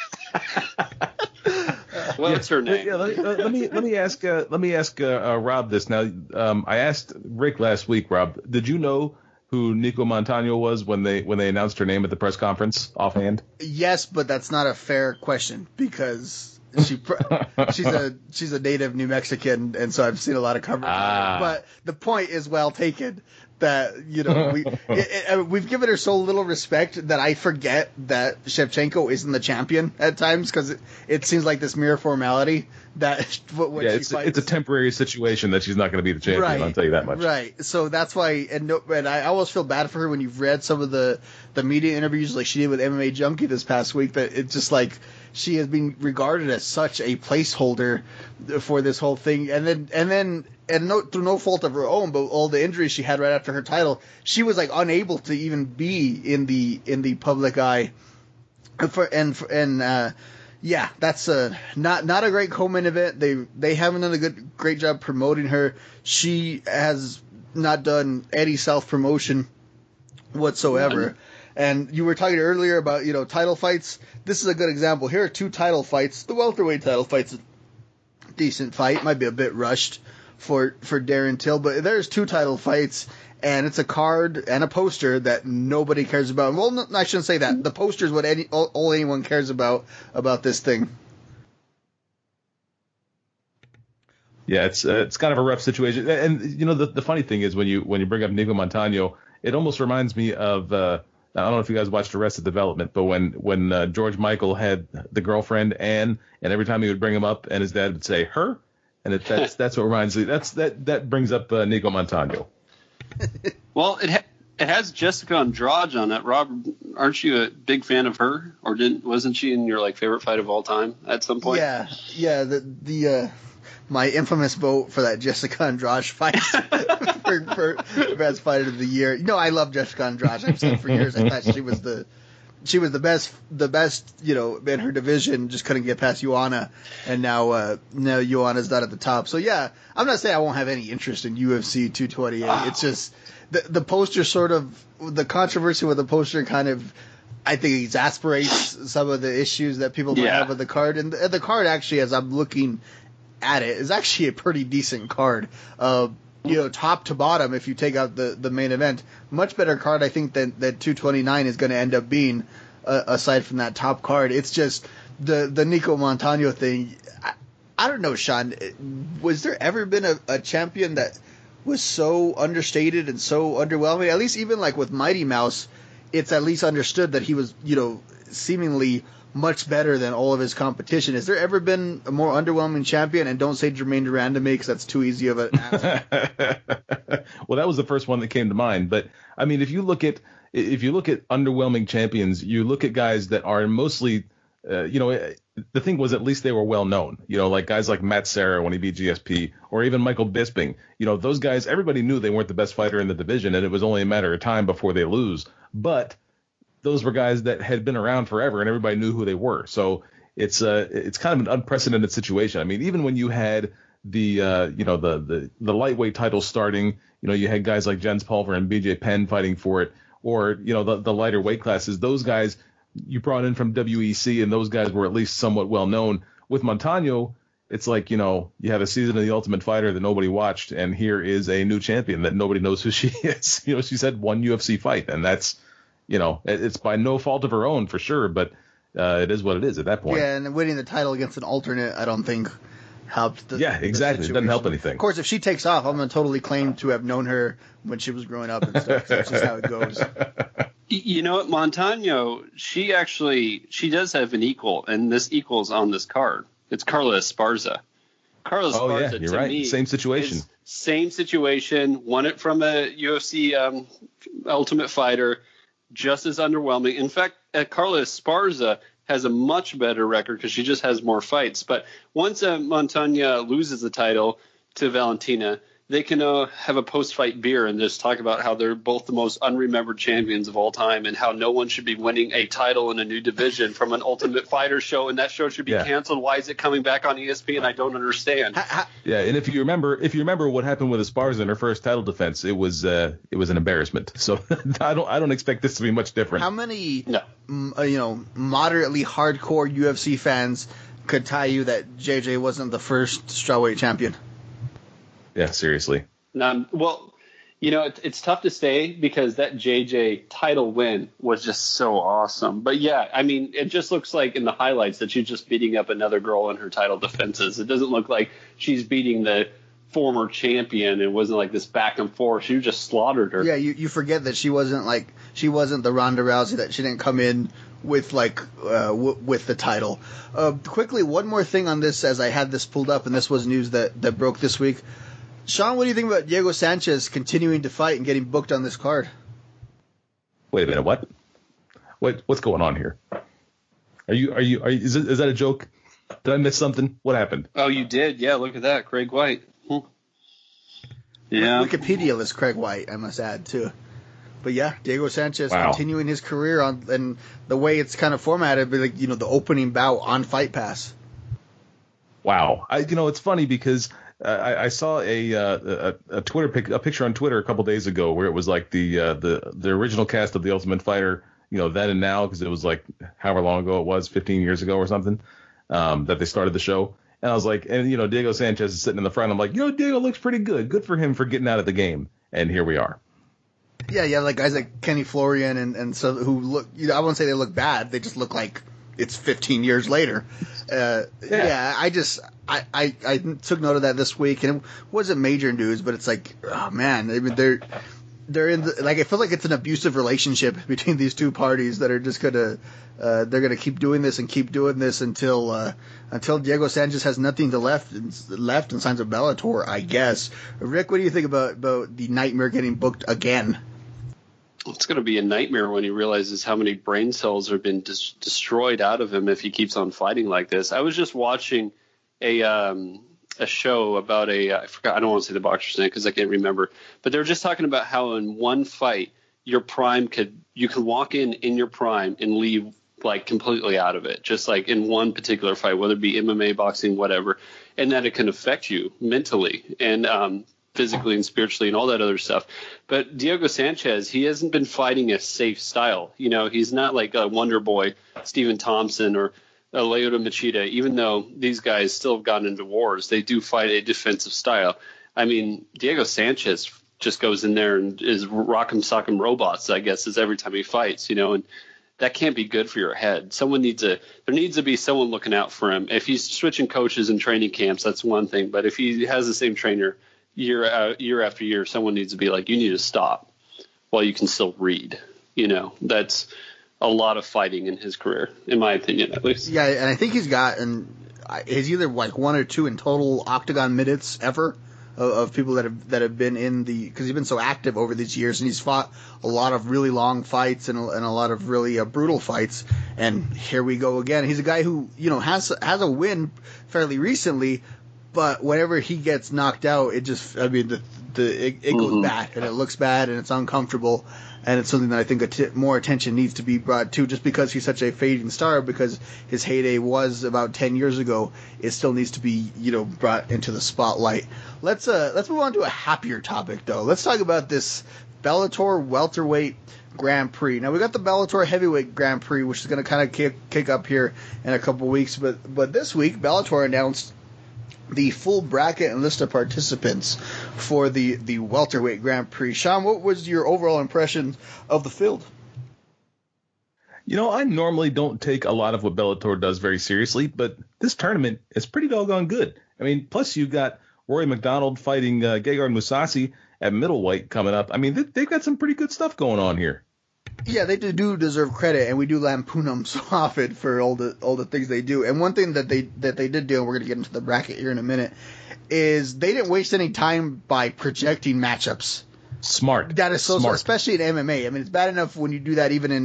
S3: What's her name?
S2: Yeah, let me ask Rob this now. I asked Rick last week. Rob, did you know who Nico Montano was when they announced her name at the press conference offhand?
S1: Yes, but that's not a fair question because she's a native New Mexican, and so I've seen a lot of coverage. But the point is well taken. That, you know, we've given her so little respect that I forget that Shevchenko isn't the champion at times because it seems like this mere formality that
S2: it's a temporary situation that she's not going to be the champion. Right, I'll tell you that much.
S1: Right. So that's why, and I always feel bad for her when you've read some of the media interviews like she did with MMA Junkie this past week. That it's just like she has been regarded as such a placeholder for this whole thing, and then. And through no fault of her own, but all the injuries she had right after her title, she was like unable to even be in the public eye. That's not a great co-main event. They haven't done a great job promoting her. She has not done any self promotion whatsoever. And you were talking earlier about title fights. This is a good example. Here are two title fights. The welterweight title fight's a decent fight, might be a bit rushed for Darren Till, but there's two title fights, and it's a card and a poster that nobody cares about. Well, no, I shouldn't say that. The poster is what all anyone cares about this thing.
S2: Yeah, it's kind of a rough situation. And the funny thing is when you bring up Nico Montano, it almost reminds me of I don't know if you guys watched Arrested Development, but when George Michael had the girlfriend Anne, and every time he would bring him up, and his dad would say her. And that's what reminds me. That brings up Nico Montano.
S3: Well, it has Jessica Andrade on it. Rob, aren't you a big fan of her? Or wasn't she in your favorite fight of all time at some point?
S1: Yeah. The my infamous vote for that Jessica Andrade fight for best fight of the year. I love Jessica Andrade. I've said for years I thought she was the best, in her division, just couldn't get past Joanna, and now Joanna's not at the top. So yeah, I'm not saying I won't have any interest in UFC 228. It's just the poster the controversy with the poster kind of, I think, exasperates some of the issues that people might have with the card. And the card actually, as I'm looking at it, is actually a pretty decent card. Top to bottom, if you take out the main event, much better card, I think, than 229 is going to end up being, aside from that top card. It's just the Nico Montano thing. I don't know, Sean. Was there ever been a champion that was so understated and so underwhelming? At least even with Mighty Mouse, it's at least understood that he was, seemingly much better than all of his competition. Has there ever been a more underwhelming champion? And don't say Jermaine Durand to me because that's too easy of an answer.
S2: Well, that was the first one that came to mind. But I mean, if you look at underwhelming champions, you look at guys that are mostly, the thing was at least they were well known. Like guys like Matt Serra when he beat GSP, or even Michael Bisping. Those guys, everybody knew they weren't the best fighter in the division, and it was only a matter of time before they lose. But those were guys that had been around forever, and everybody knew who they were. So it's kind of an unprecedented situation. I mean, even when you had the lightweight title starting, you had guys like Jens Pulver and BJ Penn fighting for it, or the lighter weight classes. Those guys you brought in from WEC, and those guys were at least somewhat well known. With Montano, it's like, you had a season of The Ultimate Fighter that nobody watched, and here is a new champion that nobody knows who she is. She's had one UFC fight, and that's, it's by no fault of her own for sure, but it is what it is at that point.
S1: Yeah, and winning the title against an alternate, I don't think helped.
S2: Yeah, exactly. It doesn't help anything.
S1: Of course, if she takes off, I'm going to totally claim to have known her when she was growing up and stuff. That's just how it goes.
S3: You know what, Montano, she does have an equal, and this equals on this card. It's Carla Esparza. Carla Esparza,
S2: yeah, you're
S3: to
S2: right.
S3: me,
S2: Same situation.
S3: Same situation. Won it from a UFC Ultimate Fighter. Just as underwhelming. In fact, Carla Esparza has a much better record because she just has more fights. But once Montano loses the title to Valentina, they can have a post-fight beer and just talk about how they're both the most unremembered champions of all time and how no one should be winning a title in a new division from an Ultimate Fighter show, and that show should be canceled. Why is it coming back on ESPN? I don't understand.
S2: Yeah, and if you remember what happened with Esparza in her first title defense, it was an embarrassment. So I don't expect this to be much different.
S1: How many moderately hardcore UFC fans could tell you that JJ wasn't the first strawweight champion?
S2: Yeah, seriously.
S3: Well, it's tough to say because that JJ title win was just so awesome. But yeah, I mean, it just looks like in the highlights that she's just beating up another girl in her title defenses. It doesn't look like she's beating the former champion. It wasn't like this back and forth. She just slaughtered her.
S1: Yeah, you forget that she wasn't the Ronda Rousey, that she didn't come in with with the title. Quickly, one more thing on this, as I had this pulled up, and this was news that broke this week. Sean, what do you think about Diego Sanchez continuing to fight and getting booked on this card?
S2: Wait a minute, what? What's going on here? Is that a joke? Did I miss something? What happened?
S3: Oh, you did? Yeah, look at that, Craig White. Yeah.
S1: Wikipedia lists Craig White, I must add, too. But yeah, Diego Sanchez continuing his career and the way it's kind of formatted, like, the opening bout on Fight Pass.
S2: Wow. It's funny because I saw a picture on Twitter a couple days ago where it was like the original cast of The Ultimate Fighter, then and now, because it was like however long ago it was, 15 years ago or something, that they started the show. And I was like, Diego Sanchez is sitting in the front. I'm like, Diego looks pretty good. Good for him for getting out of the game. And here we are.
S1: Yeah, like guys like Kenny Florian and so who look, I won't say they look bad. They just look like it's 15 years later. I took note of that this week, and it wasn't major news, but it's like, oh man, I mean, they're in I feel like it's an abusive relationship between these two parties that are just they're gonna keep doing this and keep doing this until Diego Sanchez has nothing left and signs a Bellator, I guess. Rick, what do you think about the Nightmare getting booked again?
S3: It's going to be a nightmare when he realizes how many brain cells have been destroyed out of him if he keeps on fighting like this. I was just watching a show about I forgot, I don't want to say the boxer's name because I can't remember, but they were just talking about how in one fight your prime you can walk in your prime and leave like completely out of it, just like in one particular fight, whether it be MMA, boxing, whatever, and that it can affect you mentally and physically and spiritually and all that other stuff. But Diego Sanchez, he hasn't been fighting a safe style. He's not like a Wonder Boy, Stephen Thompson, or Lyoto Machida. Even though these guys still have gotten into wars, they do fight a defensive style. I mean, Diego Sanchez just goes in there and is rock'em sock'em robots, I guess, is every time he fights, and that can't be good for your head. There needs to be someone looking out for him. If he's switching coaches and training camps, that's one thing. But if he has the same trainer year after year, someone needs to be like, you need to stop while you can still read. That's a lot of fighting in his career, in my opinion, at least.
S1: Yeah, and I think he's he's either like one or two in total octagon minutes ever of people that have been in because he's been so active over these years, and he's fought a lot of really long fights and a lot of really brutal fights. And here we go again. He's a guy who has a win fairly recently. But whenever he gets knocked out, it just, it goes bad, and it looks bad, and it's uncomfortable, and it's something that I think more attention needs to be brought to, just because he's such a fading star, because his heyday was about 10 years ago. It still needs to be, brought into the spotlight. Let's move on to a happier topic, though. Let's talk about this Bellator Welterweight Grand Prix. Now we got the Bellator Heavyweight Grand Prix, which is going to kind of kick up here in a couple weeks. But this week, Bellator announced the full bracket and list of participants for the Welterweight Grand Prix. Sean, what was your overall impression of the field?
S2: I normally don't take a lot of what Bellator does very seriously, but this tournament is pretty doggone good. I mean, plus you got Rory McDonald fighting Gegard Mousasi at middleweight coming up. I mean, they've got some pretty good stuff going on here.
S1: Yeah, they do deserve credit, and we do lampoon them so often for all the things they do. And one thing that they did do, and we're going to get into the bracket here in a minute, is they didn't waste any time by projecting matchups.
S2: Smart.
S1: That is so
S2: smart,
S1: especially in MMA. I mean, it's bad enough when you do that even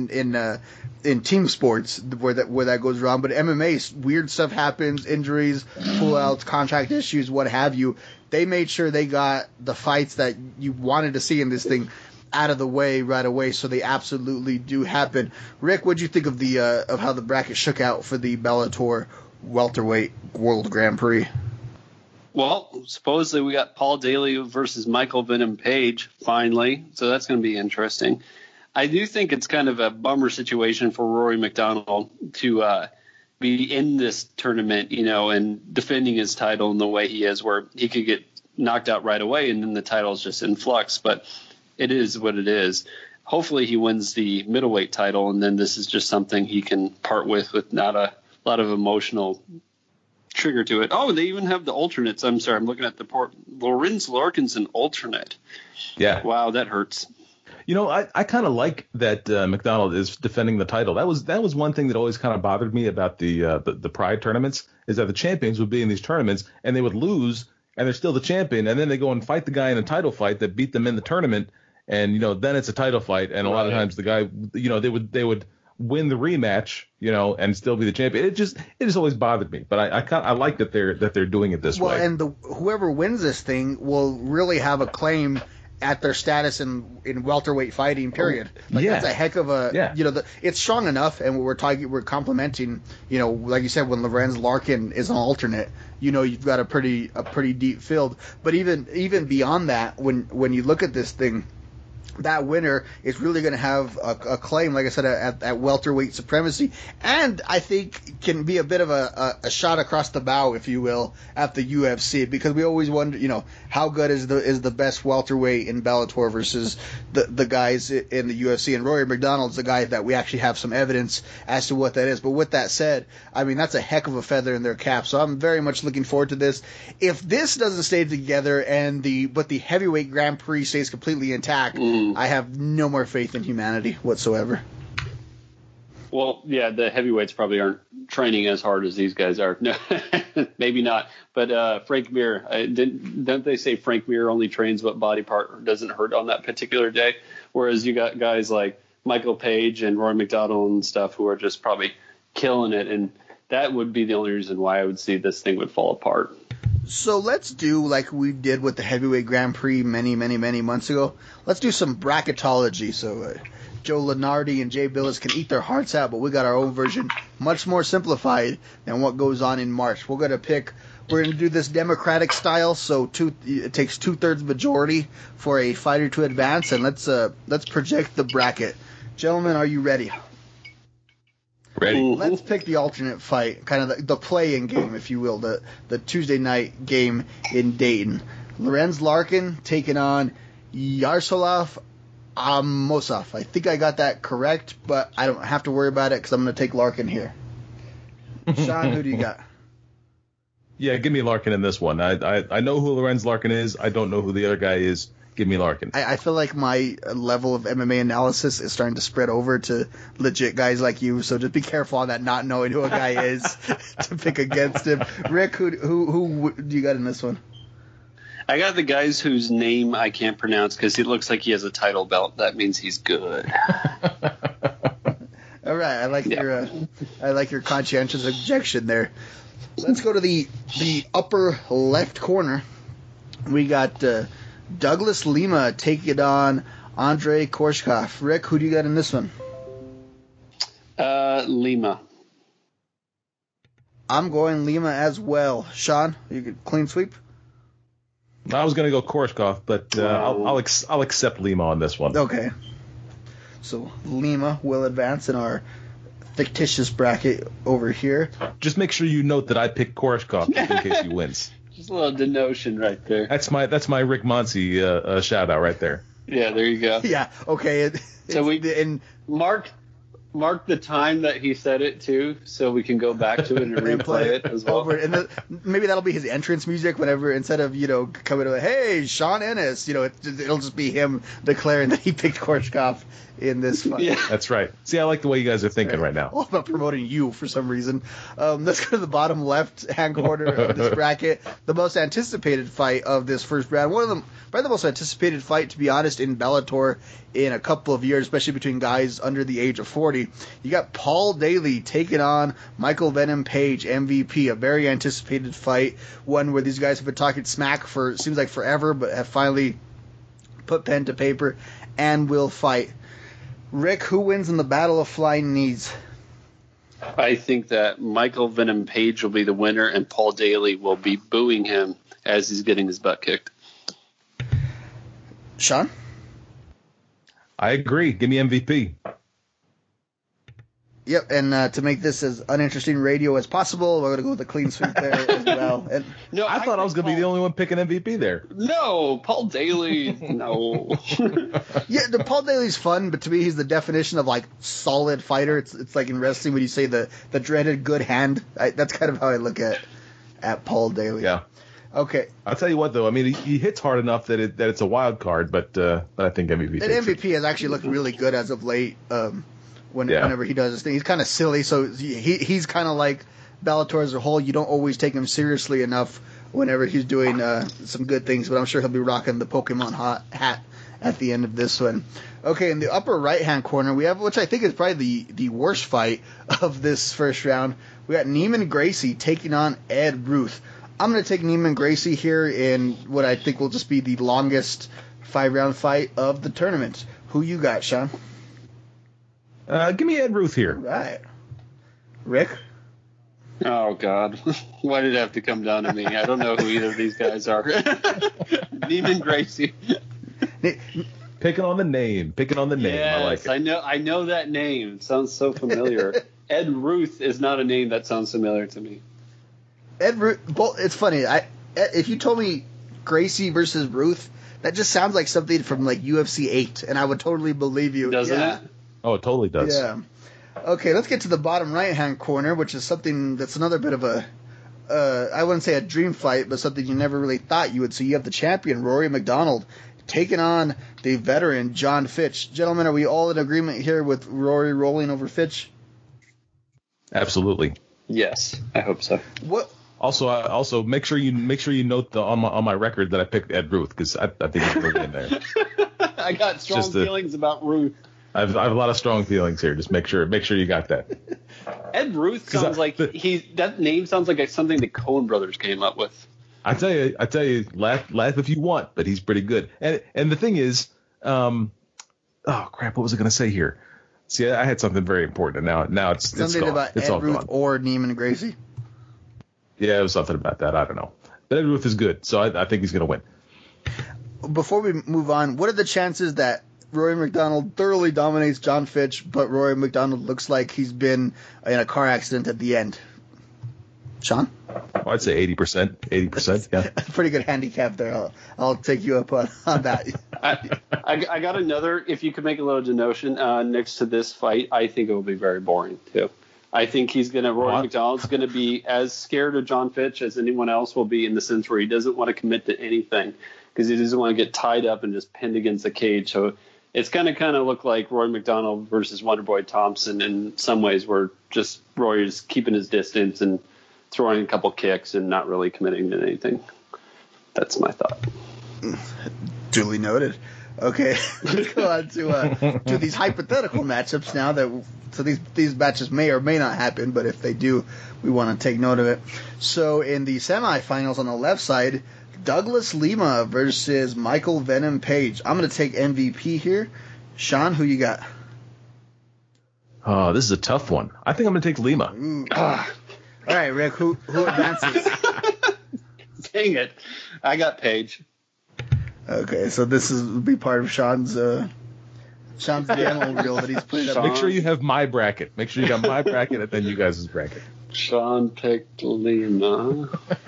S1: in team sports where that goes wrong. But MMA, weird stuff happens, injuries, pullouts, contract issues, what have you. They made sure they got the fights that you wanted to see in this thing out of the way right away, so they absolutely do happen. Rick, what'd you think of of how the bracket shook out for the Bellator Welterweight World Grand Prix?
S3: Well, supposedly we got Paul Daly versus Michael Venom Page finally, so that's going to be interesting. I do think it's kind of a bummer situation for Rory McDonald to be in this tournament, and defending his title in the way he is, where he could get knocked out right away and then the title's just in flux. But it is what it is. Hopefully he wins the middleweight title, and then this is just something he can part with not a lot of emotional trigger to it. Oh, they even have the alternates. I'm sorry, I'm looking at the port. Lorenz Larkin's an alternate.
S2: Yeah.
S3: Wow, that hurts.
S2: I kind of like that McDonald is defending the title. That was one thing that always kind of bothered me about the Pride tournaments, is that the champions would be in these tournaments and they would lose and they're still the champion, and then they go and fight the guy in a title fight that beat them in the tournament, and then it's a title fight, and a lot of times the guy, they would win the rematch, and still be the champion. It just always bothered me, but I like that they're doing it this way.
S1: Well, and whoever wins this thing will really have a claim at their status in welterweight fighting, period. That's a heck of a, it's strong enough, and we're complimenting, like you said, when Lorenz Larkin is an alternate, you've got a pretty deep field. But even beyond that, when you look at this thing, that winner is really going to have a claim, like I said, at welterweight supremacy, and I think can be a bit of a shot across the bow, if you will, at the UFC, because we always wonder, how good is the best welterweight in Bellator versus the guys in the UFC, and Rory McDonald's the guy that we actually have some evidence as to what that is. But with that said, I mean, that's a heck of a feather in their cap, so I'm very much looking forward to this. If this doesn't stay together but the heavyweight Grand Prix stays completely intact, I have no more faith in humanity whatsoever.
S3: Well, yeah, the heavyweights probably aren't training as hard as these guys are. No, maybe not. But Frank Mir, don't they say Frank Mir only trains what body part doesn't hurt on that particular day? Whereas you got guys like Michael Page and Rory McDonald and stuff who are just probably killing it. And that would be the only reason why I would see this thing would fall apart.
S1: So let's do like we did with the Heavyweight Grand Prix many, many, many months ago. Let's do some bracketology. So Joe Lenardi and Jay Billis can eat their hearts out, but we got our own version, much more simplified than what goes on in March. We're going to do this democratic style, so it takes 2/3 majority for a fighter to advance, and let's project the bracket. Gentlemen, are you ready?
S2: Ready.
S1: Let's pick the alternate fight, kind of the play-in game, if you will, the Tuesday night game in Dayton. Lorenz Larkin taking on Yaroslav Amosov. I think I got that correct, but I don't have to worry about it because I'm going to take Larkin here. Sean, who do you got?
S2: Yeah, give me Larkin in this one. I know who Lorenz Larkin is. I don't know who the other guy is. Give me Larkin.
S1: I feel like my level of MMA analysis is starting to spread over to legit guys like you, so just be careful on that, not knowing who a guy is to pick against him. Rick, who do you got in this one?
S3: I got the guys whose name I can't pronounce because he looks like he has a title belt. That means he's good.
S1: All right, I like your conscientious objection there. Let's go to the upper left corner. We got Douglas Lima taking on Andrei Korshkov. Rick, who do you got in this one?
S3: Lima.
S1: I'm going Lima as well. Sean, you could clean sweep?
S2: I was going to go Koreshkov, but I'll accept Lima on this one.
S1: Okay. So Lima will advance in our fictitious bracket over here.
S2: Just make sure you note that I picked Koreshkov just in case he wins.
S3: Just a little denotion right there.
S2: That's my Rick Monsey shout out right there.
S3: Yeah, there you go.
S1: Yeah. Okay.
S3: So mark the time that he said it too, so we can go back to it and replay it as well.
S1: And maybe that'll be his entrance music whenever, instead of coming to hey Sean Ennis, it'll just be him declaring that he picked Koreshkov in this fight.
S3: Yeah.
S2: That's right. See, I like the way you guys are thinking right now.
S1: All about promoting you for some reason. Let's go to the bottom left-hand corner of this bracket. The most anticipated fight of this first round. Probably the most anticipated fight, to be honest, in Bellator in a couple of years, especially between guys under the age of 40. You got Paul Daly taking on Michael Venom Page, MVP. A very anticipated fight. One where these guys have been talking smack for, seems like forever, but have finally put pen to paper and will fight. Rick, who wins in the Battle of Flying Knees?
S3: I think that Michael Venom Page will be the winner, and Paul Daly will be booing him as he's getting his butt kicked.
S1: Sean?
S2: I agree. Give me MVP.
S1: Yep, and to make this as uninteresting radio as possible, we're going to go with a clean sweep there as well. And
S3: No,
S2: I thought I was going to be the only one picking MVP there.
S3: No, Paul Daly. No.
S1: yeah, Paul Daly's fun, but to me, he's the definition of solid fighter. It's like in wrestling when you say the dreaded good hand. That's kind of how I look at Paul Daly.
S2: Yeah.
S1: Okay.
S2: I'll tell you what, though. I mean, he hits hard enough that it's a wild card, but I think MVP.
S1: And MVP has actually looked really good as of late. Whenever he does his thing, he's kind of silly. So he's kind of like Bellator as a whole. You don't always take him seriously enough whenever he's doing some good things. But I'm sure he'll be rocking the Pokemon hat at the end of this one. Okay, in the upper right-hand corner, we have, which I think is probably the worst fight of this first round, we got Neiman Gracie taking on Ed Ruth. I'm going to take Neiman Gracie here in what I think will just be the longest 5-round fight of the tournament. Who you got, Sean?
S2: Give me Ed Ruth here.
S1: All right. Rick?
S3: Oh, God. Why did it have to come down to me? I don't know who either of these guys are. Neiman Gracie.
S2: Picking on the name.
S3: Yes,
S2: I like it.
S3: I know that name. It sounds so familiar. Ed Ruth is not a name that sounds familiar to me.
S1: Ed Ruth, it's funny. If you told me Gracie versus Ruth, that just sounds like something from UFC 8, and I would totally believe you.
S3: Doesn't it?
S2: Oh, it totally does.
S1: Yeah. Okay, let's get to the bottom right-hand corner, which is something that's another bit of a, I wouldn't say a dream fight, but something you never really thought you would see. You have the champion, Rory McDonald, taking on the veteran, John Fitch. Gentlemen, are we all in agreement here with Rory rolling over Fitch?
S2: Absolutely.
S3: Yes, I hope so.
S1: What?
S2: Also, make sure you note on my record that I picked Ed Ruth, because I think he's going to win there.
S3: I got strong feelings about Ruth.
S2: I have a lot of strong feelings here. Just make sure you got that.
S3: Ed Ruth sounds that name sounds like something the Coen brothers came up with.
S2: I tell you, laugh if you want, but he's pretty good. And the thing is, oh crap, what was I going to say here? See, I had something very important, and now it's
S1: something
S2: gone.
S1: about
S2: It's
S1: Ed
S2: all
S1: Ruth
S2: gone.
S1: or Neiman Gracie.
S2: Yeah, it was something about that. I don't know. But Ed Ruth is good, so I think he's going to win.
S1: Before we move on, what are the chances that Rory McDonald thoroughly dominates John Fitch, but Rory McDonald looks like he's been in a car accident at the end? Sean?
S2: Well, I'd say 80%. 80%, yeah.
S1: Pretty good handicap there. I'll take you up on that.
S3: I got another, if you could make a little denotion next to this fight, I think it will be very boring, too. I think Rory McDonald's going to be as scared of John Fitch as anyone else will be, in the sense where he doesn't want to commit to anything because he doesn't want to get tied up and just pinned against the cage. So it's going to kind of look like Rory McDonald versus Wonderboy Thompson in some ways, where just Rory is keeping his distance and throwing a couple kicks and not really committing to anything. That's my thought.
S1: Duly noted. Okay, let's go on to these hypothetical matchups now. So these matches may or may not happen, but if they do, we want to take note of it. So in the semifinals on the left side, Douglas Lima versus Michael Venom Page. I'm going to take MVP here. Sean, who you got?
S2: Oh, this is a tough one. I think I'm going to take Lima.
S1: All right, Rick, who advances?
S3: Dang it. I got Page.
S1: Okay, so this will be part of Sean's demo reel that he's putting up.
S2: Make sure you have my bracket. Make sure you got my bracket and then you guys' bracket.
S3: Sean picked Lima.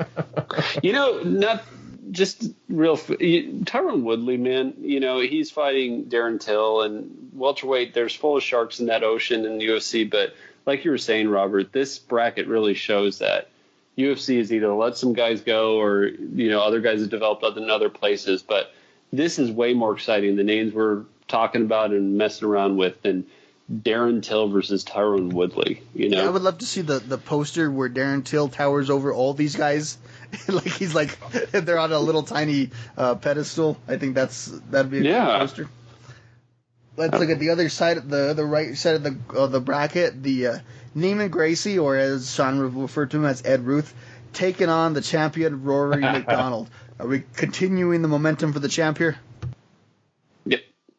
S3: Not just real. Tyron Woodley, man. He's fighting Darren Till, and welterweight. There's full of sharks in that ocean in the UFC. But like you were saying, Robert, this bracket really shows that UFC is either let some guys go or other guys have developed in other places. But this is way more exciting. The names we're talking about and messing around with than Darren Till versus Tyron Woodley.
S1: Yeah, I would love to see the poster where Darren Till towers over all these guys. They're on a little tiny pedestal. I think that'd be a cool poster. Let's look at the other side, the right side of the bracket. The Neiman Gracie, or as Sean referred to him as Ed Ruth, taking on the champion Rory McDonald. Are we continuing the momentum for the champ here?
S3: Yep.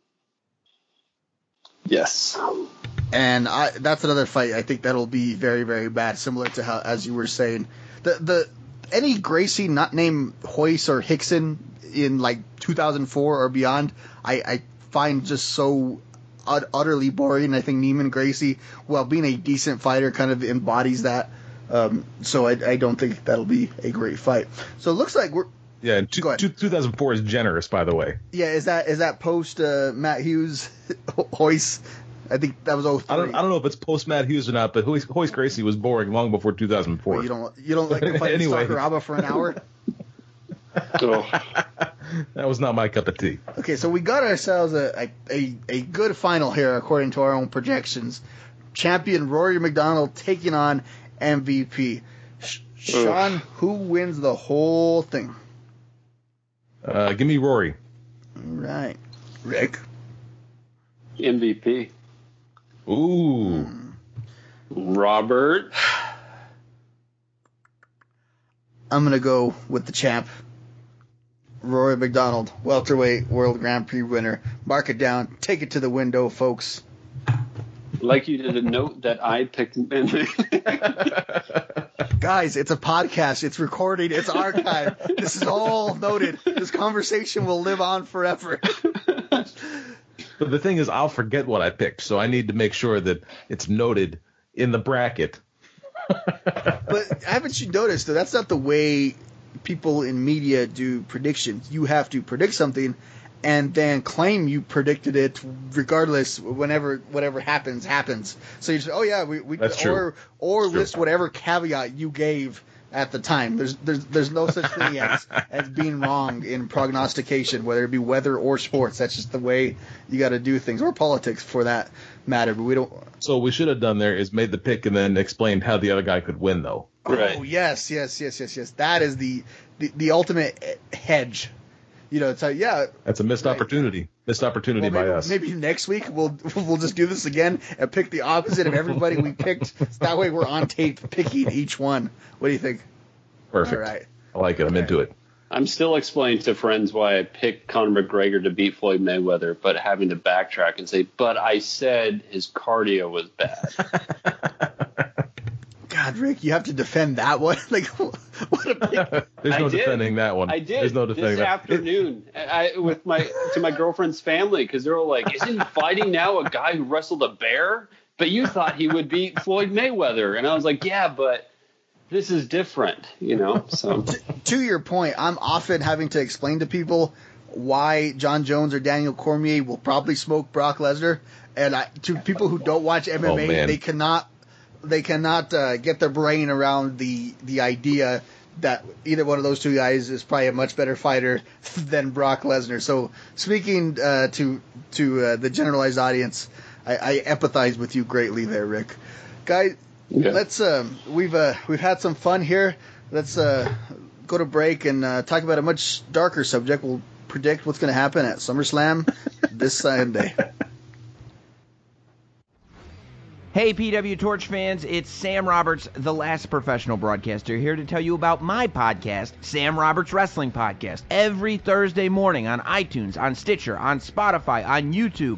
S3: Yes.
S1: And that's another fight. I think that'll be very, very bad, similar to how, as you were saying, any Gracie not named Hoyce or Hickson in 2004 or beyond, I find just so utterly boring. I think Neiman Gracie, while being a decent fighter, kind of embodies that. So I don't think that'll be a great fight. So it looks like we're.
S2: Yeah, 2004 is generous, by the way.
S1: Yeah, is that post Matt Hughes, Hoyce? I think that was 03.
S2: I don't know if it's post Matt Hughes or not, but Hoyce Gracie was boring long before 2004.
S1: Well, you don't like to fight anyway. Sakuraba for an hour?
S2: That was not my cup of tea.
S1: Okay, so we got ourselves a good final here according to our own projections. Champion Rory McDonald taking on MVP. Sean, who wins the whole thing?
S2: Give me Rory.
S1: All right. Rick?
S3: MVP.
S2: Ooh.
S3: Robert?
S1: I'm going to go with the champ. Rory McDonald, welterweight World Grand Prix winner. Mark it down. Take it to the window, folks.
S3: Like you did a note that I picked.
S1: Guys, it's a podcast. It's recording. It's archived. This is all noted. This conversation will live on forever.
S2: But the thing is, I'll forget what I picked, so I need to make sure that it's noted in the bracket.
S1: But haven't you noticed, though, that's not the way people in media do predictions. You have to predict something and then claim you predicted it regardless, whatever happens. So you say, oh yeah, we
S2: That's true.
S1: Or list whatever caveat you gave at the time. There's no such thing as being wrong in prognostication, whether it be weather or sports. That's just the way you got to do things, or politics for that matter. But we don't.
S2: So what we should have done there is made the pick and then explained how the other guy could win, though.
S3: Right.
S1: Oh yes. That is the ultimate hedge. It's
S2: That's a missed opportunity. Missed opportunity by us.
S1: Maybe next week we'll just do this again and pick the opposite of everybody we picked. That way we're on tape picking each one. What do you think?
S2: Perfect.
S1: All right.
S2: I like it. I'm into it.
S3: I'm still explaining to friends why I picked Conor McGregor to beat Floyd Mayweather, but having to backtrack and say, but I said his cardio was bad.
S2: God,
S1: Rick, you have to defend that one. Like, what a pick.
S2: There's no defending that one.
S3: I did.
S2: There's no defending
S3: this
S2: that.
S3: afternoon with my girlfriend's family, because they're all like, "Isn't he fighting now a guy who wrestled a bear?" But you thought he would beat Floyd Mayweather, and I was like, "Yeah, but this is different, So
S1: to your point, I'm often having to explain to people why John Jones or Daniel Cormier will probably smoke Brock Lesnar, and to people who don't watch MMA, they cannot get their brain around the idea that either one of those two guys is probably a much better fighter than Brock Lesnar. So speaking to the generalized audience, I empathize with you greatly there, Rick. Guys, let's we've had some fun here. Let's go to break and talk about a much darker subject. We'll predict what's going to happen at SummerSlam this Sunday.
S5: Hey, PW Torch fans, it's Sam Roberts, the last professional broadcaster, here to tell you about my podcast, Sam Roberts Wrestling Podcast, every Thursday morning on iTunes, on Stitcher, on Spotify, on YouTube,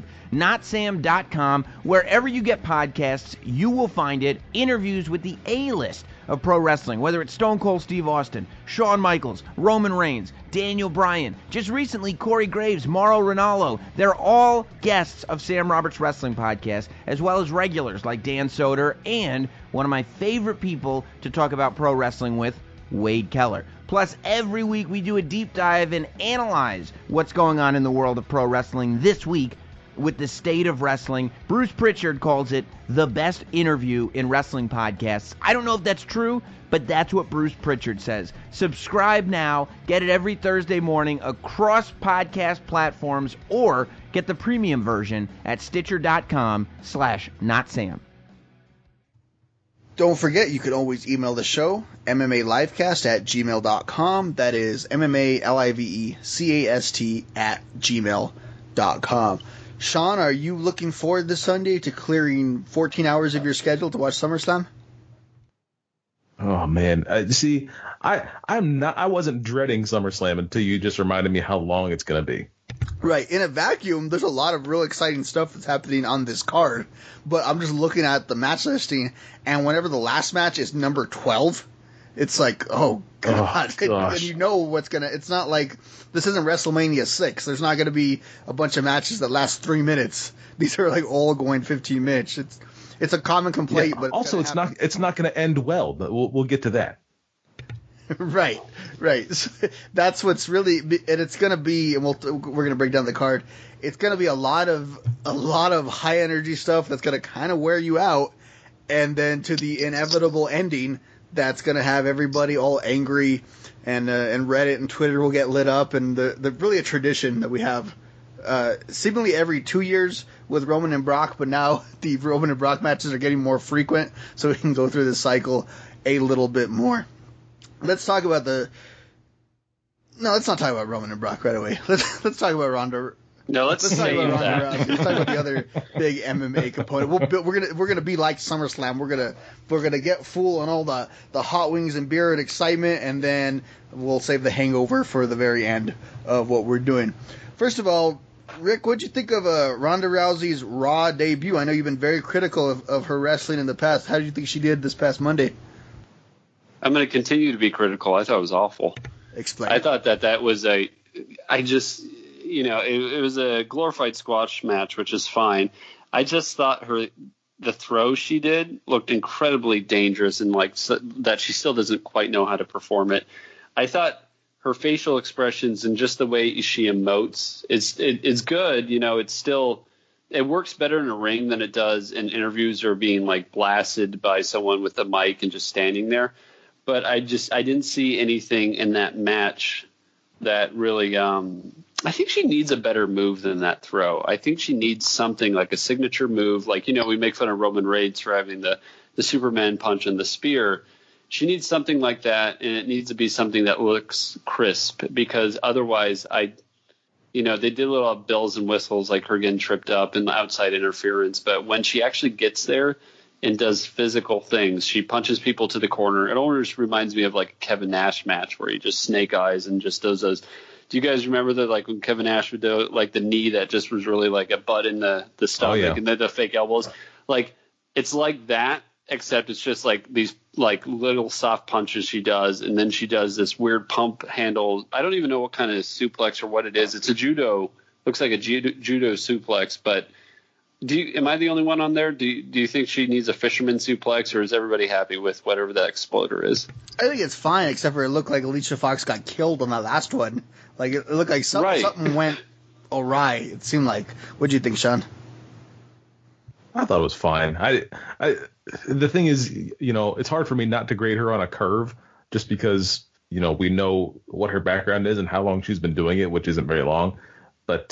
S5: notsam.com. Wherever you get podcasts, you will find it. Interviews with the A-list of pro wrestling, whether it's Stone Cold Steve Austin, Shawn Michaels, Roman Reigns, Daniel Bryan, just recently Corey Graves, Mauro Ranallo. They're all guests of Sam Roberts Wrestling Podcast, as well as regulars like Dan Soder and one of my favorite people to talk about pro wrestling with, Wade Keller. Plus, every week we do a deep dive and analyze what's going on in the world of pro wrestling this week with the state of wrestling. Bruce Pritchard calls it the best interview in wrestling podcasts. I don't know if that's true, but that's what Bruce Pritchard says. Subscribe now. Get it every Thursday morning across podcast platforms, or get the premium version at Stitcher.com/NotSam.
S1: Don't forget, you can always email the show, MMALivecast@gmail.com. That is MMALivecast@gmail.com. Sean, are you looking forward this Sunday to clearing 14 hours of your schedule to watch SummerSlam?
S2: Oh man, see, I wasn't dreading SummerSlam until you just reminded me how long it's gonna be.
S1: Right. In a vacuum, there's a lot of real exciting stuff that's happening on this card, but I'm just looking at the match listing, and whenever the last match is number 12, it's like, oh god, and you know what's gonna. It's not like this isn't WrestleMania 6. There's not gonna be a bunch of matches that last 3 minutes. These are like all going 15 minutes. It's a common complaint,
S2: yeah,
S1: but
S2: also it's not gonna end well. But we'll get to that.
S1: Right. So that's what's really, and it's gonna be, and we're gonna break down the card. It's gonna be a lot of high energy stuff that's gonna kind of wear you out, and then to the inevitable ending that's gonna have everybody all angry, and Reddit and Twitter will get lit up, and the really a tradition that we have seemingly every 2 years with Roman and Brock, but now the Roman and Brock matches are getting more frequent, so we can go through this cycle a little bit more. Let's talk about let's not talk about Roman and Brock right away. Let's talk about Ronda.
S3: No, let's
S1: talk about Ronda
S3: that.
S1: Rousey. Let's talk about the other big MMA component. We're gonna be like SummerSlam. We're gonna get full on all the hot wings and beer and excitement, and then we'll save the hangover for the very end of what we're doing. First of all, Rick, what'd you think of Ronda Rousey's Raw debut? I know you've been very critical of her wrestling in the past. How did you think she did this past Monday?
S3: I'm going to continue to be critical. I thought it was awful.
S1: Explain.
S3: I thought that was it was a glorified squash match, which is fine. I just thought the throw she did looked incredibly dangerous, and that she still doesn't quite know how to perform it. I thought her facial expressions and just the way she emotes it's good. It works better in a ring than it does in interviews or being like blasted by someone with a mic and just standing there. But I didn't see anything in that match that really I think she needs a better move than that throw. I think she needs something like a signature move. Like, we make fun of Roman Reigns for having the Superman punch and the spear. She needs something like that, and it needs to be something that looks crisp, because otherwise they did a little bells and whistles, like her getting tripped up and outside interference. But when she actually gets there and does physical things, she punches people to the corner. It almost reminds me of like a Kevin Nash match where he just snake eyes and just does those. Do you guys remember that, like when Kevin Nash would do like the knee that just was really like a butt in the stomach, and then the fake elbows? Like, it's like that, except it's just like these like little soft punches she does, and then she does this weird pump handle. I don't even know what kind of suplex or what it is. It's a looks like a judo suplex, but am I the only one on there? Do you think she needs a fisherman suplex, or is everybody happy with whatever that exploder is?
S1: I think it's fine, except for it looked like Alicia Fox got killed on that last one. Like, it looked like something went awry, it seemed like. What'd you think, Sean?
S2: I thought it was fine. The thing is, it's hard for me not to grade her on a curve, just because, we know what her background is and how long she's been doing it, which isn't very long. But,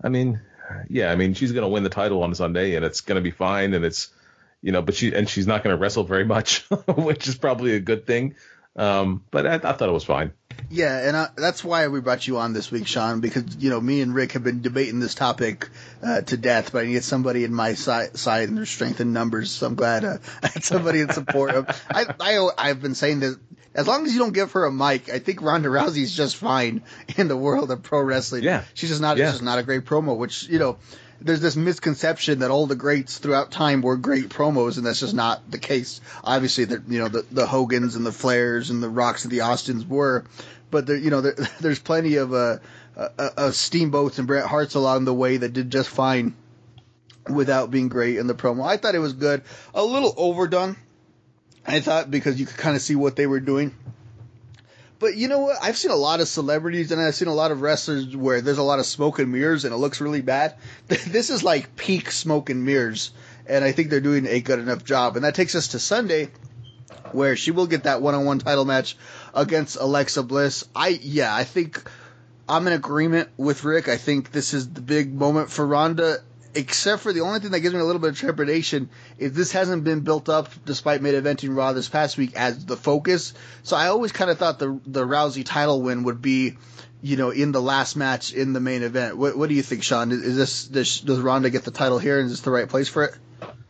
S2: she's going to win the title on Sunday, and it's going to be fine. And it's, but she's not going to wrestle very much, which is probably a good thing. But I thought it was fine.
S1: Yeah, and that's why we brought you on this week, Sean, because, me and Rick have been debating this topic to death, but I need somebody in my side and their strength in numbers, so I'm glad I had somebody in support of. I've been saying that as long as you don't give her a mic, I think Ronda Rousey's just fine in the world of pro wrestling.
S2: Yeah.
S1: She's just not a great promo, which, there's this misconception that all the greats throughout time were great promos, and that's just not the case. Obviously, the Hogans and the Flairs and the Rocks and the Austins were, but there's plenty of Steamboats and Bret Harts along the way that did just fine without being great in the promo. I thought it was good, a little overdone. I thought, because you could kind of see what they were doing. But you know what? I've seen a lot of celebrities and I've seen a lot of wrestlers where there's a lot of smoke and mirrors and it looks really bad. This is like peak smoke and mirrors, and I think they're doing a good enough job. And that takes us to Sunday, where she will get that one-on-one title match against Alexa Bliss. I think I'm in agreement with Rick. I think this is the big moment for Ronda, except for the only thing that gives me a little bit of trepidation is this hasn't been built up, despite main eventing Raw this past week, as the focus. So I always kind of thought the Rousey title win would be, in the last match in the main event. What do you think, Sean? Does Ronda get the title here, and is this the right place for it?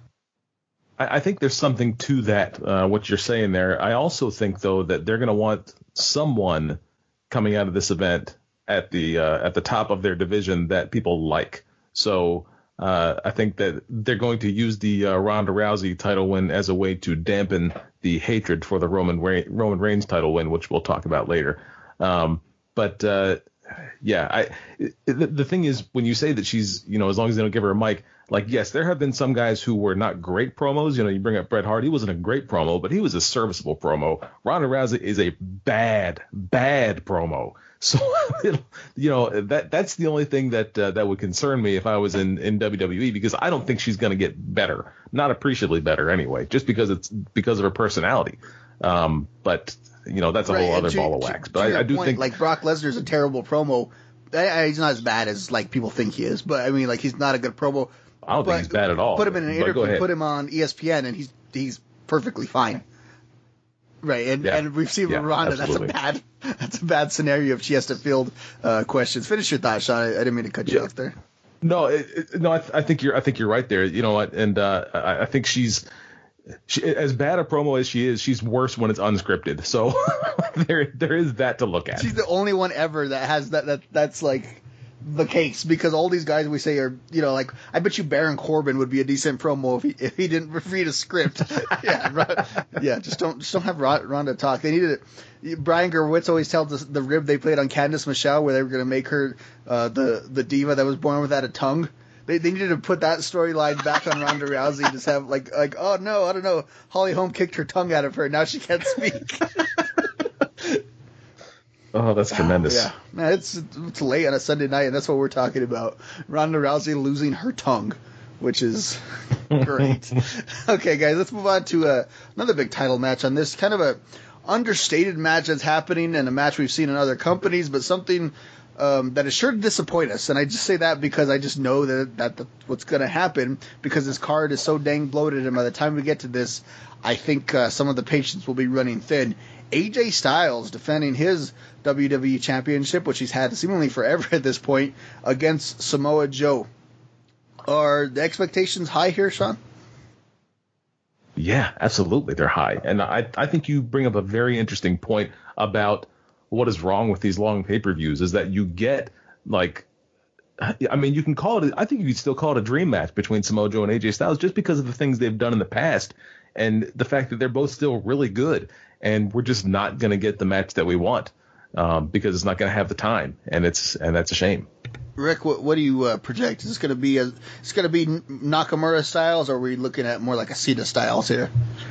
S2: I think there's something to that, what you're saying there. I also think, though, that they're going to want someone coming out of this event at the top of their division that people like. So I think that they're going to use the Ronda Rousey title win as a way to dampen the hatred for the Roman Reigns title win, which we'll talk about later. The thing is, when you say that she's, as long as they don't give her a mic, like, yes, there have been some guys who were not great promos. You bring up Bret Hart. He wasn't a great promo, but he was a serviceable promo. Ronda Rousey is a bad promo. So, that's the only thing that would concern me if I was in WWE, because I don't think she's going to get better, not appreciably better anyway, just because of her personality. But that's a whole other ball of wax. But I do think,
S1: like, Brock Lesnar's a terrible promo. He's not as bad as like people think he is, but I mean, like, he's not a good promo.
S2: I don't think he's bad at all.
S1: Put him in an interview, put him on ESPN, and he's perfectly fine. Right, and we've seen with Ronda, that's a bad scenario if she has to field questions. Finish your thought, Sean. I didn't mean to cut you off there.
S2: No, I think you're right there. You know what? And I think she, as bad a promo as she is, she's worse when it's unscripted. So there is that to look at.
S1: She's the only one ever that has that's like the case, because all these guys we say are, like, I bet you Baron Corbin would be a decent promo if he didn't read a script. Just don't have Ronda talk. They needed it. Brian Gerwitz always tells us the rib they played on Candice Michelle, where they were going to make her the diva that was born without a tongue. They needed to put that storyline back on Ronda Rousey. Just have like, oh no, I don't know, Holly Holm kicked her tongue out of her, now she can't speak.
S2: Oh, that's tremendous.
S1: Yeah, man, it's late on a Sunday night, and that's what we're talking about. Ronda Rousey losing her tongue, which is great. Okay, guys, let's move on to another big title match on this. Kind of a understated match that's happening, and a match we've seen in other companies, but something that is sure to disappoint us. And I just say that because I just know that what's going to happen, because this card is so dang bloated, and by the time we get to this, I think some of the patience will be running thin. AJ Styles defending his WWE Championship, which he's had seemingly forever at this point, against Samoa Joe. Are the expectations high here, Sean?
S2: Yeah, absolutely. They're high. And I think you bring up a very interesting point about what is wrong with these long pay-per-views, is that you get, like, I mean, you can call it, I think you could still call it a dream match between Samoa Joe and AJ Styles, just because of the things they've done in the past and the fact that they're both still really good. And we're just not going to get the match that we want because it's not going to have the time, and that's a shame.
S1: Rick, what do you project? Is this going to be Nakamura Styles, or are we looking at more like a Cena Styles here?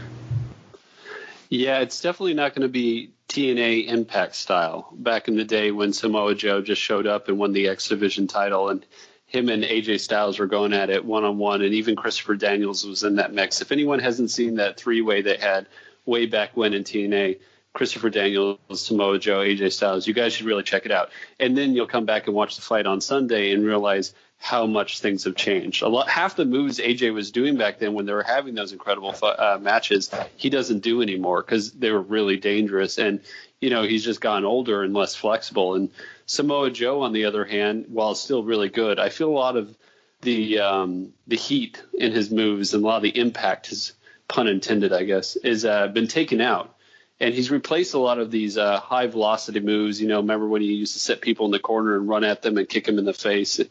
S3: Yeah, it's definitely not going to be TNA Impact style. Back in the day when Samoa Joe just showed up and won the X Division title, and him and AJ Styles were going at it one-on-one, and even Christopher Daniels was in that mix. If anyone hasn't seen that three-way they had way back when in TNA, Christopher Daniels, Samoa Joe, AJ Styles, you guys should really check it out. And then you'll come back and watch the fight on Sunday and realize how much things have changed. Half the moves AJ was doing back then when they were having those incredible matches, he doesn't do anymore because they were really dangerous. And, he's just gotten older and less flexible. And Samoa Joe, on the other hand, while still really good, I feel a lot of the heat in his moves and a lot of the impact, his pun intended, I guess, is been taken out. And he's replaced a lot of these high velocity moves. Remember when he used to set people in the corner and run at them and kick them in the face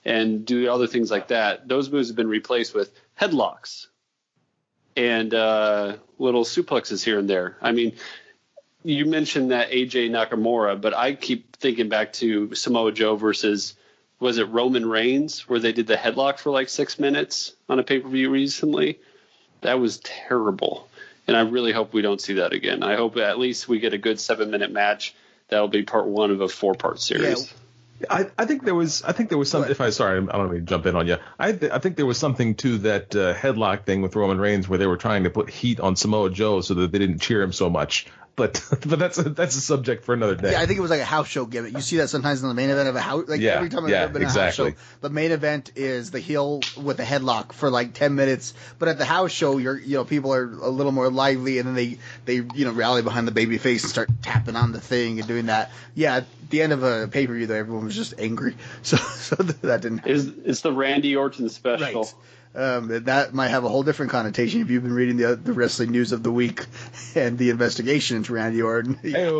S3: and do other things like that. Those moves have been replaced with headlocks and little suplexes here and there. I mean, you mentioned that AJ Nakamura, but I keep thinking back to Samoa Joe versus, was it Roman Reigns, where they did the headlock for like 6 minutes on a pay-per-view recently? That was terrible. And I really hope we don't see that again. I hope at least we get a good 7-minute match. That'll be part 1 of a 4-part series.
S2: Yeah. I think there was some. Sorry, I don't mean to jump in on you. I think there was something to that headlock thing with Roman Reigns where they were trying to put heat on Samoa Joe so that they didn't cheer him so much. But that's a subject for another day.
S1: Yeah, I think it was like a house show gimmick. You see that sometimes in the main event of a house. Like every time I've ever been in a house show, the main event is the heel with a headlock for like 10 minutes. But at the house show, people are a little more lively, and then they rally behind the baby face and start tapping on the thing and doing that. Yeah, at the end of a pay per view though, everyone was just angry. So that didn't.
S3: It's the Randy Orton special.
S1: Right. That might have a whole different connotation if you've been reading the wrestling news of the week and the investigation into Randy Orton.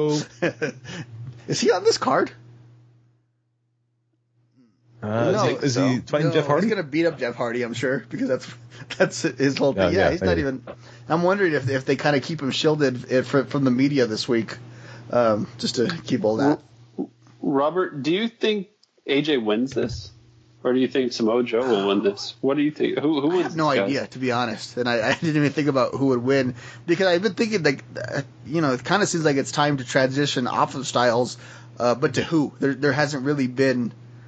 S1: Is he on this card?
S2: No, is he fighting Jeff Hardy?
S1: He's going to beat up Jeff Hardy, I'm sure, because that's his whole thing. Yeah, he's not even. I'm wondering if they kind of keep him shielded from the media this week, just to keep all that.
S3: Robert, do you think AJ wins this? Or do you think Samoa Joe will win this? What do you think? Who wins? I have
S1: no idea, to be honest. And I didn't even think about who would win because I've been thinking it kind of seems like it's time to transition off of Styles, but to who? There hasn't really been,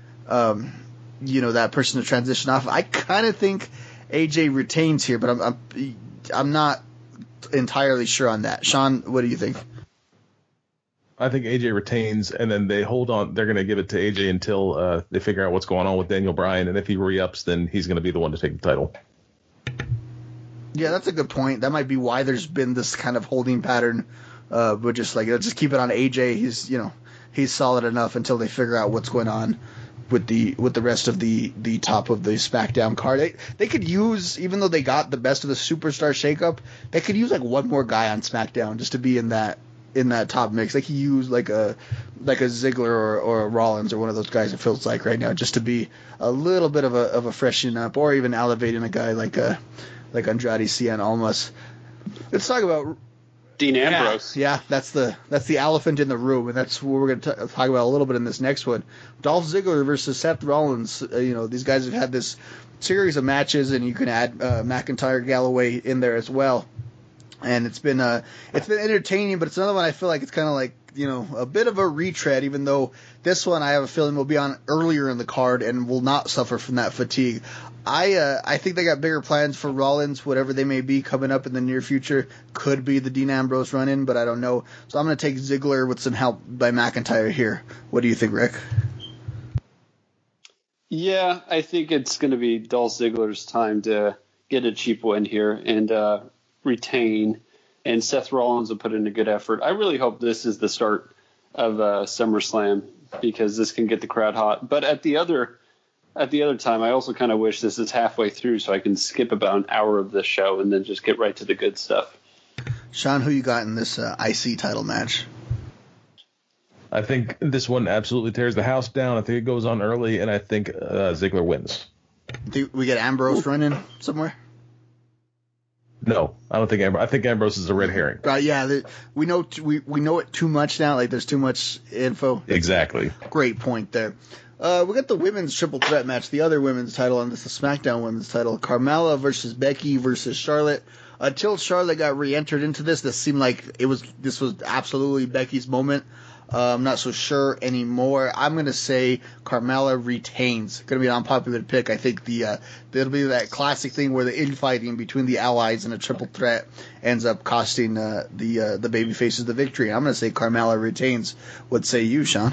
S1: that person to transition off. I kind of think AJ retains here, but I'm not entirely sure on that. Sean, what do you think?
S2: I think AJ retains, and then they hold on. They're going to give it to AJ until they figure out what's going on with Daniel Bryan, and if he re-ups, then he's going to be the one to take the title.
S1: Yeah, that's a good point. That might be why there's been this kind of holding pattern. But just like, let's just keep it on AJ. He's solid enough until they figure out what's going on with the rest of the top of the SmackDown card. They could use, even though they got the best of the superstar shakeup, they could use like one more guy on SmackDown just to be in that top mix. They could use like a Ziggler or a Rollins or one of those guys, it feels like right now, just to be a little bit of a freshen up, or even elevating a guy like Andrade Cien Almas. Let's talk about
S3: Dean Ambrose.
S1: Yeah, that's the elephant in the room, and that's what we're going to talk about a little bit in this next one. Dolph Ziggler versus Seth Rollins. These guys have had this series of matches, and you can add McIntyre, Galloway in there as well. And it's been entertaining, but it's another one I feel like it's kind of like, a bit of a retread, even though this one I have a feeling will be on earlier in the card and will not suffer from that fatigue. I think they got bigger plans for Rollins, whatever they may be coming up in the near future. Could be the Dean Ambrose run-in, but I don't know. So I'm going to take Ziggler with some help by McIntyre here. What do you think, Rick?
S3: Yeah, I think it's going to be Dolph Ziggler's time to get a cheap win here and retain, and Seth Rollins will put in a good effort. I really hope this is the start of SummerSlam, because this can get the crowd hot. But at the other time, I also kind of wish this is halfway through so I can skip about an hour of the show and then just get right to the good stuff.
S1: Sean, who you got in this IC title match?
S2: I think this one absolutely tears the house down. I think it goes on early, and I think Ziggler wins.
S1: Do we get Ambrose running somewhere?
S2: No, I don't think Ambrose. I think Ambrose is a red herring.
S1: Yeah, we know we know it too much now. Like, there's too much info.
S2: Exactly.
S1: Great point there. We got the women's triple threat match, the other women's title, and this is the SmackDown women's title. Carmella versus Becky versus Charlotte. Until Charlotte got re-entered into this seemed like this was absolutely Becky's moment. I'm not so sure anymore. I'm going to say Carmella retains. Going to be an unpopular pick. I think it'll be that classic thing where the infighting between the allies in a triple threat ends up costing the baby faces the victory. I'm going to say Carmella retains. What say you, Sean?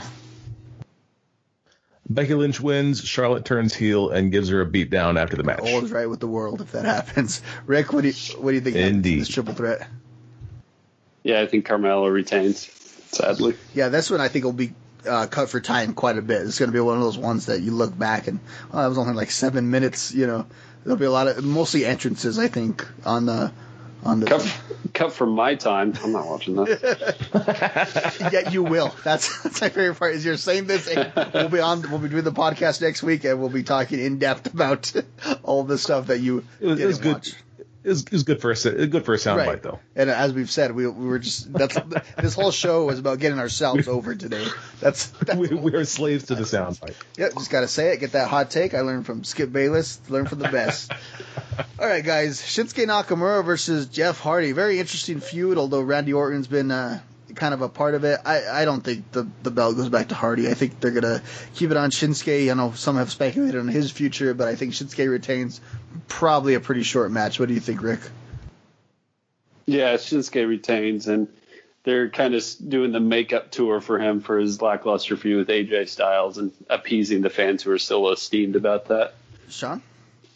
S2: Becky Lynch wins, Charlotte turns heel, and gives her a beatdown after the match.
S1: All is right with the world if that happens. Rick, what do you think of this triple threat?
S3: Yeah, I think Carmella retains, sadly.
S1: Yeah, this one I think will be cut for time quite a bit. It's going to be one of those ones that you look back and, it was only like 7 minutes. There'll be a lot of, mostly entrances, I think, on on the
S3: cut from my time. I'm not watching that.
S1: Yeah, you will. That's my favorite part. Is you're saying this, and we'll be doing the podcast next week, and we'll be talking in depth about all the stuff that you
S2: it was good.
S1: watch.
S2: It was good for a soundbite,
S1: Right.
S2: though.
S1: And as we've said, we were just this whole show was about getting ourselves over today. That's
S2: We are slaves to the soundbite.
S1: yeah, just gotta say it. Get that hot take. I learned from Skip Bayless. Learn from the best. All right, guys. Shinsuke Nakamura versus Jeff Hardy. Very interesting feud. Although Randy Orton's been kind of a part of it. I don't think the belt goes back to Hardy. I think they're gonna keep it on Shinsuke. I know some have speculated on his future, but I think Shinsuke retains. Probably a pretty short match. What do you think, Rick?
S3: Yeah, Shinsuke retains, and they're kind of doing the makeup tour for him for his lackluster feud with AJ Styles and appeasing the fans who are still esteemed about that.
S1: Sean?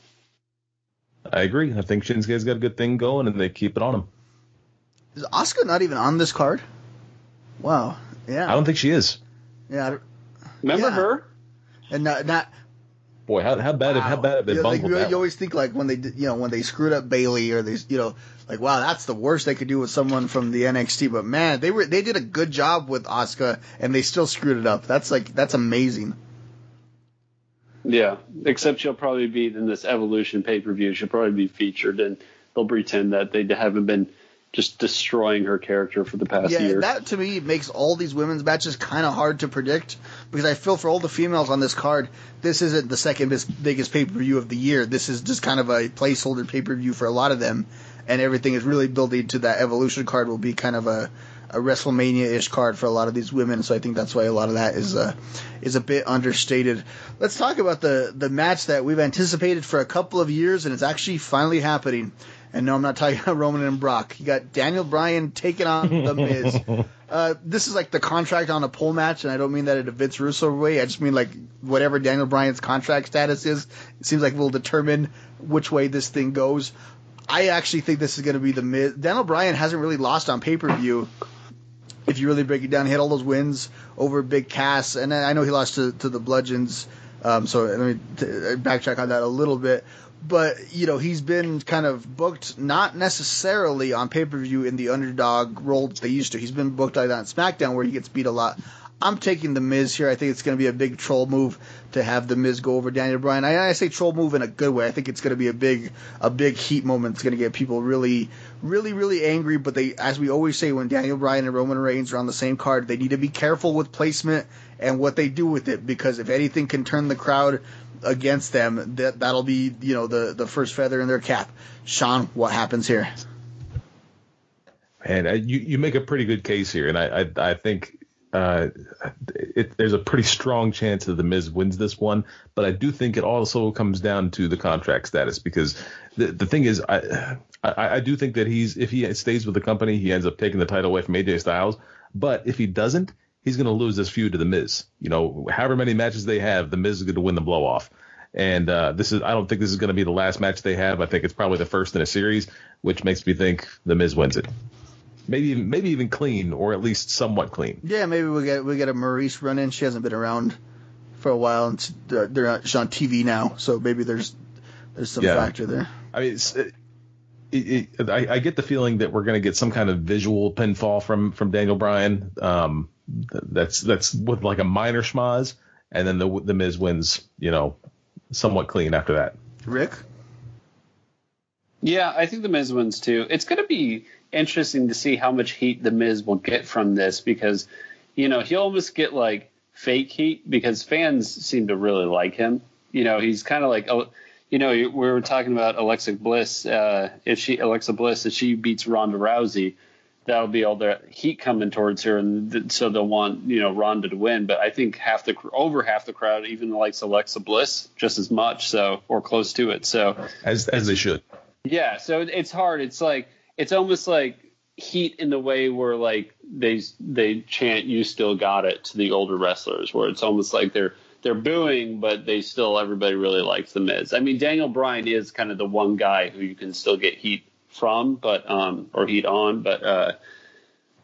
S2: I agree. I think Shinsuke's got a good thing going, and they keep it on him.
S1: Is Asuka not even on this card? Wow. Yeah.
S2: I don't think she is.
S1: Yeah.
S3: Remember
S1: Yeah.
S3: her?
S1: And not
S2: Boy, how bad have they
S1: you,
S2: bungled that?
S1: you always think like when they when they screwed up Bayley or they like wow, that's the worst they could do with someone from the NXT, but man, they did a good job with Asuka and they still screwed it up. That's amazing.
S3: Yeah, except she'll probably be in this Evolution pay-per-view. She'll probably be featured, and they'll pretend that they haven't been just destroying her character for the past year.
S1: That to me makes all these women's matches kind of hard to predict because I feel for all the females on this card, this isn't the second biggest pay-per-view of the year. This is just kind of a placeholder pay-per-view for a lot of them, and everything is really building to that Evolution card will be kind of a WrestleMania-ish card for a lot of these women, so I think that's why a lot of that is a bit understated. Let's talk about the match that we've anticipated for a couple of years, and it's actually finally happening. And no, I'm not talking about Roman and Brock. You got Daniel Bryan taking on The Miz. This is like the contract on a pole match, and I don't mean that in a Vince Russo way. I just mean like whatever Daniel Bryan's contract status is, it seems like we'll determine which way this thing goes. I actually think this is going to be The Miz. Daniel Bryan hasn't really lost on pay-per-view. If you really break it down, he had all those wins over Big Cass, and I know he lost to the Bludgeons. So let me backtrack on that a little bit. But, he's been kind of booked, not necessarily on pay-per-view in the underdog role that they used to. He's been booked like that on SmackDown where he gets beat a lot. I'm taking The Miz here. I think it's going to be a big troll move to have The Miz go over Daniel Bryan. I say troll move in a good way. I think it's going to be a big heat moment. It's going to get people really, really, really angry. But as we always say, when Daniel Bryan and Roman Reigns are on the same card, they need to be careful with placement and what they do with it. Because if anything can turn the crowd against them, that'll be the first feather in their cap. Sean, what happens here?
S2: And you make a pretty good case here, and I think there's a pretty strong chance that The Miz wins this one, but I do think it also comes down to the contract status because the thing is, I do think that if he stays with the company, he ends up taking the title away from AJ Styles, but if he doesn't, he's going to lose this feud to The Miz. However many matches they have, The Miz is going to win the blow off. And I don't think this is going to be the last match they have. I think it's probably the first in a series, which makes me think The Miz wins it. Maybe even clean, or at least somewhat clean.
S1: Yeah, maybe we get a Maurice run in. She hasn't been around for a while, and she's on TV now, so maybe there's some factor there.
S2: I mean, I get the feeling that we're going to get some kind of visual pinfall from Daniel Bryan. That's with like a minor schmaz, and then the Miz wins, somewhat clean after that.
S1: Rick?
S3: Yeah, I think The Miz wins too. It's going to be interesting to see how much heat The Miz will get from this because, he'll almost get like fake heat because fans seem to really like him. He's kind of like, we were talking about Alexa Bliss. If she beats Ronda Rousey, that'll be all the heat coming towards her, and so they'll want Ronda to win. But I think over half the crowd even likes Alexa Bliss just as much, so or close to it. So
S2: as they should.
S3: Yeah, so it's hard. It's like it's almost like heat in the way where like they chant "You still got it" to the older wrestlers, where it's almost like they're booing, but everybody really likes The Miz. I mean, Daniel Bryan is kind of the one guy who you can still get heat from, but or heat on, but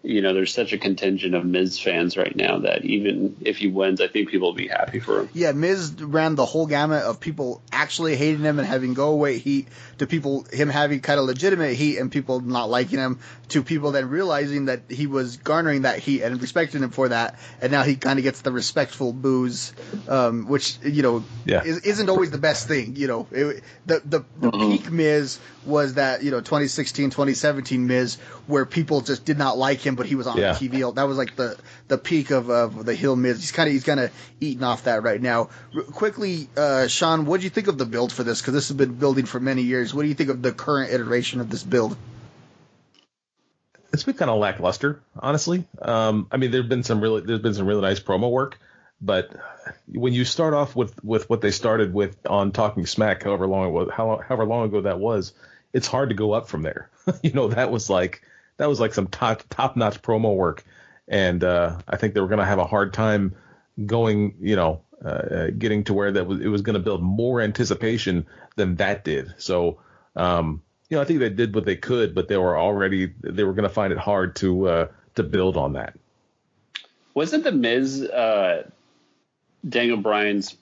S3: there's such a contingent of Miz fans right now that even if he wins, I think people will be happy for him.
S1: Yeah, Miz ran the whole gamut of people actually hating him and having go away heat to people him having kind of legitimate heat and people not liking him to people then realizing that he was garnering that heat and respecting him for that, and now he kind of gets the respectful boos, which isn't always the best thing. The peak Miz was that 2016, 2017 Miz where people just did not like him, but he was on TV. That was like the peak of the heel Miz. He's kind of eating off that right now. Quickly, Sean, what do you think of the build for this? Because this has been building for many years. What do you think of the current iteration of this build?
S2: It's been kind of lackluster, honestly. There's been some really nice promo work, but when you start off with what they started with on Talking Smack, however long ago that was, it's hard to go up from there. That was like some top notch promo work, and I think they were going to have a hard time going, getting to where it was going to build more anticipation than that did. So, I think they did what they could, but they were going to find it hard to build on that.
S3: Wasn't the Miz Daniel Bryan's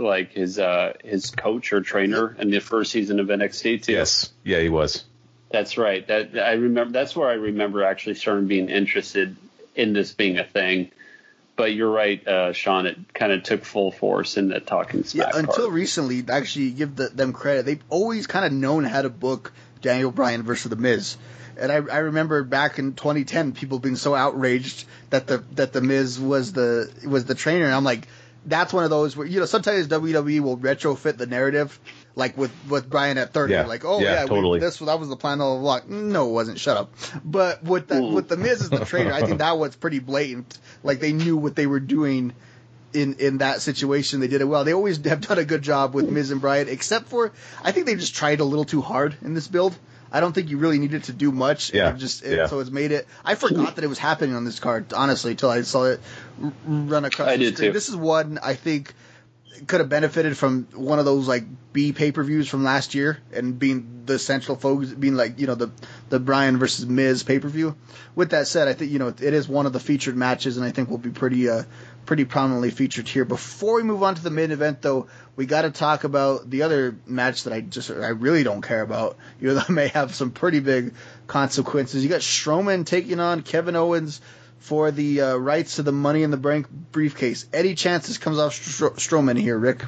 S3: his coach or trainer in the first season of NXT too?
S2: Yes, yeah, he was. That's
S3: right. I remember. That's where I remember actually starting being interested in this being a thing. But you're right, Sean. It kind of took full force in the Talking Smack.
S1: Yeah, until recently, actually, give them credit. They've always kind of known how to book Daniel Bryan versus The Miz. And I remember back in 2010, people being so outraged that the Miz was the trainer, and I'm like, that's one of those where sometimes WWE will retrofit the narrative, like with Bryan at 30,
S2: totally.
S1: That was the plan all along. No, it wasn't. Shut up. But with the Miz as the trainer, I think that was pretty blatant. Like they knew what they were doing in that situation. They did it well. They always have done a good job with Miz and Bryan, except for I think they just tried a little too hard in this build. I don't think you really needed to do much.
S2: Yeah.
S1: So it's made it. I forgot that it was happening on this card, honestly, until I saw it run across the screen. Too. This is one I think could have benefited from one of those like B pay-per-views from last year and being the central focus, being like the Bryan versus Miz pay-per-view. With that said, I think it is one of the featured matches, and I think will be pretty prominently featured here. Before we move on to the main event, though, we got to talk about the other match that I really don't care about. That may have some pretty big consequences. You got Strowman taking on Kevin Owens for the rights to the Money in the Bank briefcase. Any chance this comes off Strowman here, Rick?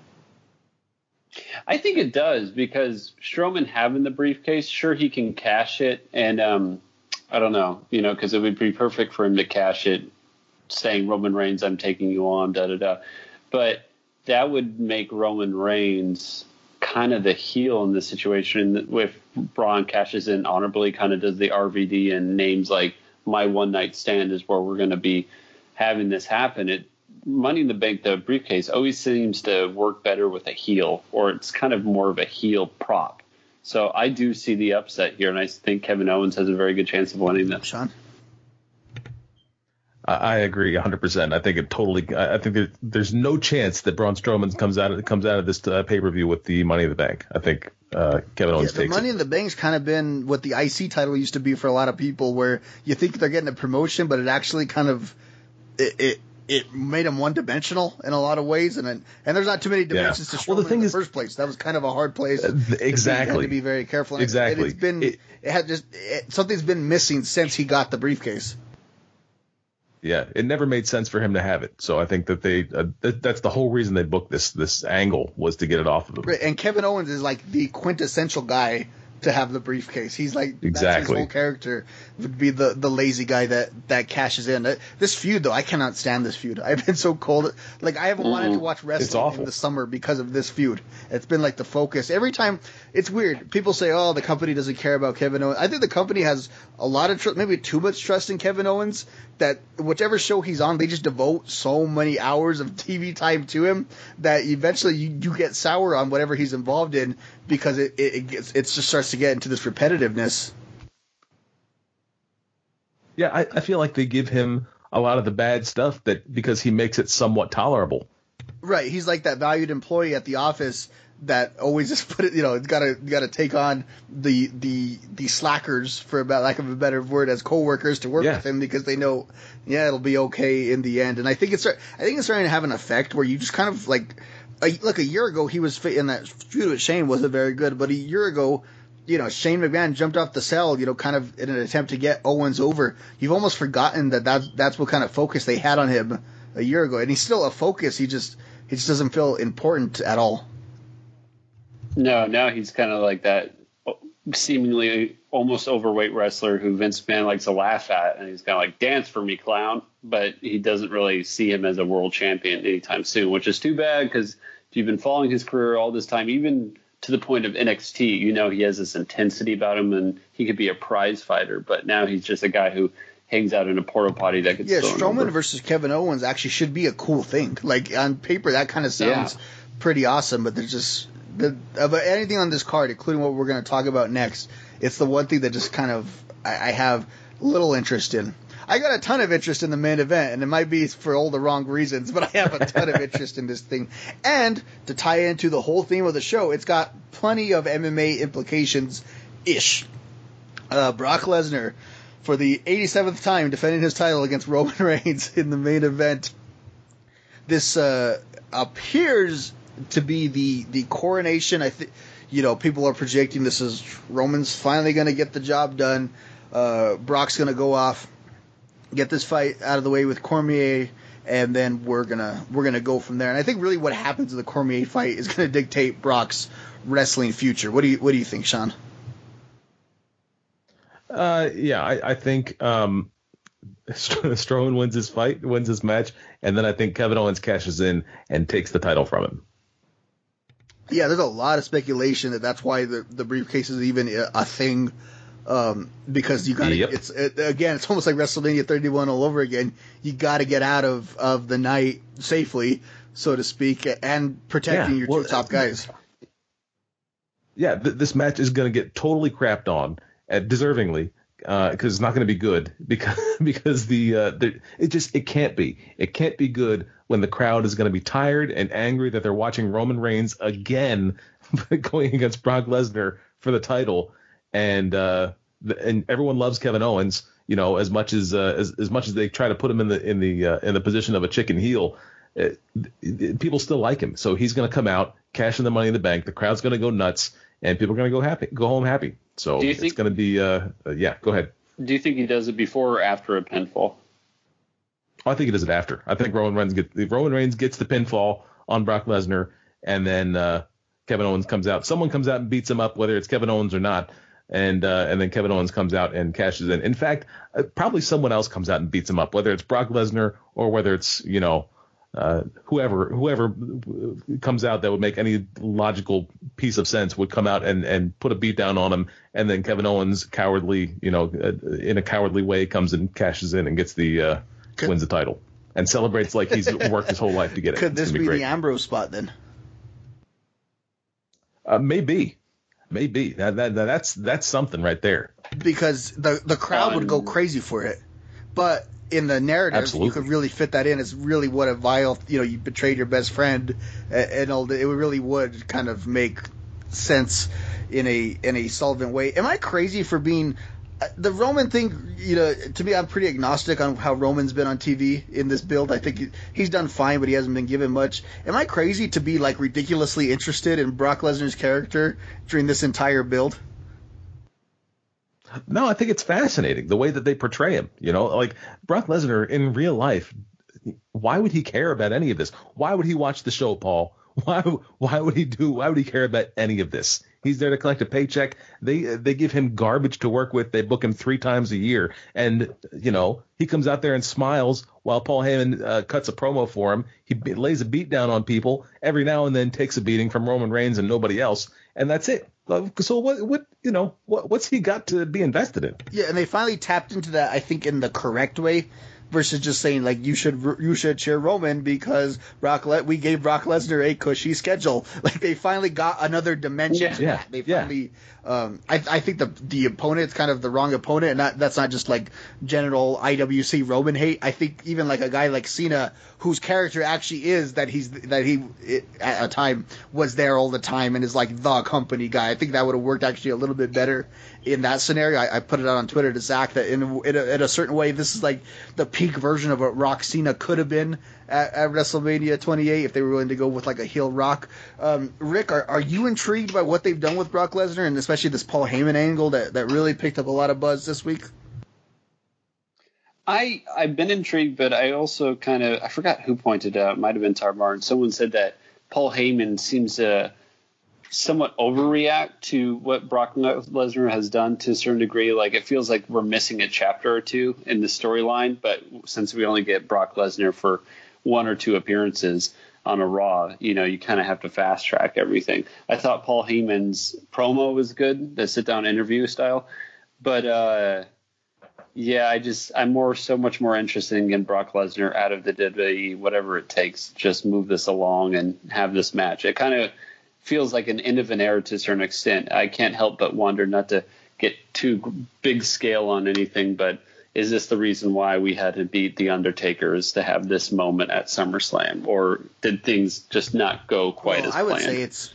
S3: I think it does, because Strowman having the briefcase, sure, he can cash it, and I don't know, because it would be perfect for him to cash it saying, Roman Reigns, I'm taking you on, da-da-da. But that would make Roman Reigns kind of the heel in this situation. If Braun cashes in honorably, kind of does the RVD and names like my one night stand is where we're going to be having this happen. Money in the Bank, the briefcase, always seems to work better with a heel, or it's kind of more of a heel prop. So I do see the upset here, and I think Kevin Owens has a very good chance of winning this.
S1: Sean?
S2: I agree 100%. I think there's no chance that Braun Strowman comes out of this pay-per-view with the Money in the Bank. I think Kevin Owens takes it.
S1: The Money in the Bank's kind of been what the IC title used to be for a lot of people, where you think they're getting a promotion, but it actually kind of it made them one-dimensional in a lot of ways, and there's not too many dimensions to Strowman in the first place. That was kind of a hard place.
S2: Exactly.
S1: You had to be very careful.
S2: Exactly.
S1: Something's been missing since he got the briefcase.
S2: Yeah, it never made sense for him to have it. So I think that that's the whole reason they booked this angle, was to get it off of him.
S1: Right, and Kevin Owens is like the quintessential guy to have the briefcase. He's like,
S2: exactly.
S1: That's his whole character, would be the lazy guy that cashes in. This feud, though, I cannot stand this feud. I've been so cold. Like, I haven't wanted to watch wrestling in the summer because of this feud. It's been like the focus. Every time, it's weird. People say, oh, the company doesn't care about Kevin Owens. I think the company has a lot of trust, maybe too much trust in Kevin Owens, that whichever show he's on, they just devote so many hours of TV time to him that eventually you get sour on whatever he's involved in, because it just starts to get into this repetitiveness.
S2: Yeah, I feel like they give him a lot of the bad stuff because he makes it somewhat tolerable.
S1: Right, he's like that valued employee at the office that always just put it, it's gotta take on the slackers, for about lack of a better word, as coworkers to work with him, because they know, it'll be okay in the end. And I think it's starting to have an effect where you just kind of like a year ago he was in that feud with Shane wasn't very good, but a year ago, Shane McMahon jumped off the cell, kind of in an attempt to get Owens over. You've almost forgotten that's what kind of focus they had on him a year ago, and he's still a focus. He just doesn't feel important at all.
S3: No, now he's kind of like that seemingly almost overweight wrestler who Vince McMahon likes to laugh at, and he's kind of like, dance for me, clown. But he doesn't really see him as a world champion anytime soon, which is too bad, because if you've been following his career all this time, even to the point of NXT, he has this intensity about him, and he could be a prize fighter. But now he's just a guy who hangs out in a porta potty that gets thrown
S1: Strowman
S3: over.
S1: versus Kevin Owens actually should be a cool thing. Like, on paper, that kind of sounds pretty awesome, but there's just about anything on this card, including what we're going to talk about next, it's the one thing that just kind of I have little interest in. I got a ton of interest in the main event, and it might be for all the wrong reasons, but I have a ton of interest in this thing. And to tie into the whole theme of the show, it's got plenty of MMA implications-ish. Brock Lesnar, for the 87th time, defending his title against Roman Reigns in the main event. This appears to be the coronation. I think, people are projecting this is Roman's finally going to get the job done. Brock's going to go off, get this fight out of the way with Cormier, and then we're gonna go from there. And I think really what happens in the Cormier fight is going to dictate Brock's wrestling future. What do you think, Sean?
S2: I think Strowman wins his match, and then I think Kevin Owens cashes in and takes the title from him.
S1: Yeah, there's a lot of speculation that's why the briefcase is even a thing. Because you got to, it's almost like WrestleMania 31 all over again. You got to get out of the night safely, so to speak, and protecting your two top guys.
S2: Yeah, this match is going to get totally crapped on, deservingly, because it's not going to be good because it can't be. It can't be good when the crowd is going to be tired and angry that they're watching Roman Reigns again going against Brock Lesnar for the title. And everyone loves Kevin Owens, as much as they try to put him in the position of a chicken heel. People still like him, so he's going to come out, cash in the Money in the Bank. The crowd's going to go nuts, and people are going to go home happy. So it's going to be go ahead.
S3: Do you think he does it before or after a pinfall?
S2: I think he does it after. I think Roman Reigns gets the pinfall on Brock Lesnar, and then Kevin Owens comes out. Someone comes out and beats him up, whether it's Kevin Owens or not. And then Kevin Owens comes out and cashes in. In fact, probably someone else comes out and beats him up, whether it's Brock Lesnar or whether it's whoever comes out that would make any logical piece of sense would come out and put a beat down on him. And then Kevin Owens cowardly, in a cowardly way, comes and cashes in and gets wins the title and celebrates like he's worked his whole life to get it.
S1: Could this be the Ambrose spot then?
S2: Maybe. That's something right there.
S1: Because the crowd would go crazy for it, but in the narrative,
S2: absolutely,
S1: you could really fit that in. It's really what a vile, you betrayed your best friend, and all. It really would kind of make sense in a solvent way. Am I crazy for being the Roman thing? To me, I'm pretty agnostic on how Roman's been on TV in this build. I think he's done fine, but he hasn't been given much. Am I crazy to be like ridiculously interested in Brock Lesnar's character during this entire build?
S2: No, I think it's fascinating the way that they portray him. Like Brock Lesnar in real life, why would he care about any of this? Why would he watch the show, Paul? Why would he care about any of this? He's there to collect a paycheck. They give him garbage to work with. They book him 3 times a year. And, he comes out there and smiles while Paul Heyman cuts a promo for him. He lays a beat down on people every now and then, takes a beating from Roman Reigns and nobody else. And that's it. So what's he got to be invested in?
S1: Yeah, and they finally tapped into that, I think, in the correct way. versus just saying like you should cheer Roman because we gave Brock Lesnar a cushy schedule. Like they finally got another dimension to that. They finally. I think the opponent's kind of the wrong opponent, and that's not just like general IWC Roman hate. I think even like a guy like Cena, whose character actually is that he at a time was there all the time and is like the company guy. I think that would have worked actually a little bit better in that scenario. I put it out on Twitter to Zach that in a certain way this is like the peak version of what Rock Cena could have been at WrestleMania 28 if they were willing to go with like a heel Rock. Rick, are you intrigued by what they've done with Brock Lesnar and especially this Paul Heyman angle that really picked up a lot of buzz this week?
S3: I've been intrigued, but I also I forgot who pointed out, it might have been Tar Martin. Someone said that Paul Heyman seems to somewhat overreact to what Brock Lesnar has done to a certain degree. Like it feels like we're missing a chapter or two in the storyline, but since we only get Brock Lesnar for 1 or 2 appearances on a Raw, you kind of have to fast track everything. I thought Paul Heyman's promo was good, the sit down interview style, but I'm so much more interested in getting Brock Lesnar out of the WWE, whatever it takes, just move this along and have this match. It kind of feels like an end of an era to a certain extent. I can't help but wonder, not to get too big scale on anything, but is this the reason why we had to beat The Undertaker, is to have this moment at SummerSlam? Or did things just not go quite as planned?
S1: I would say it's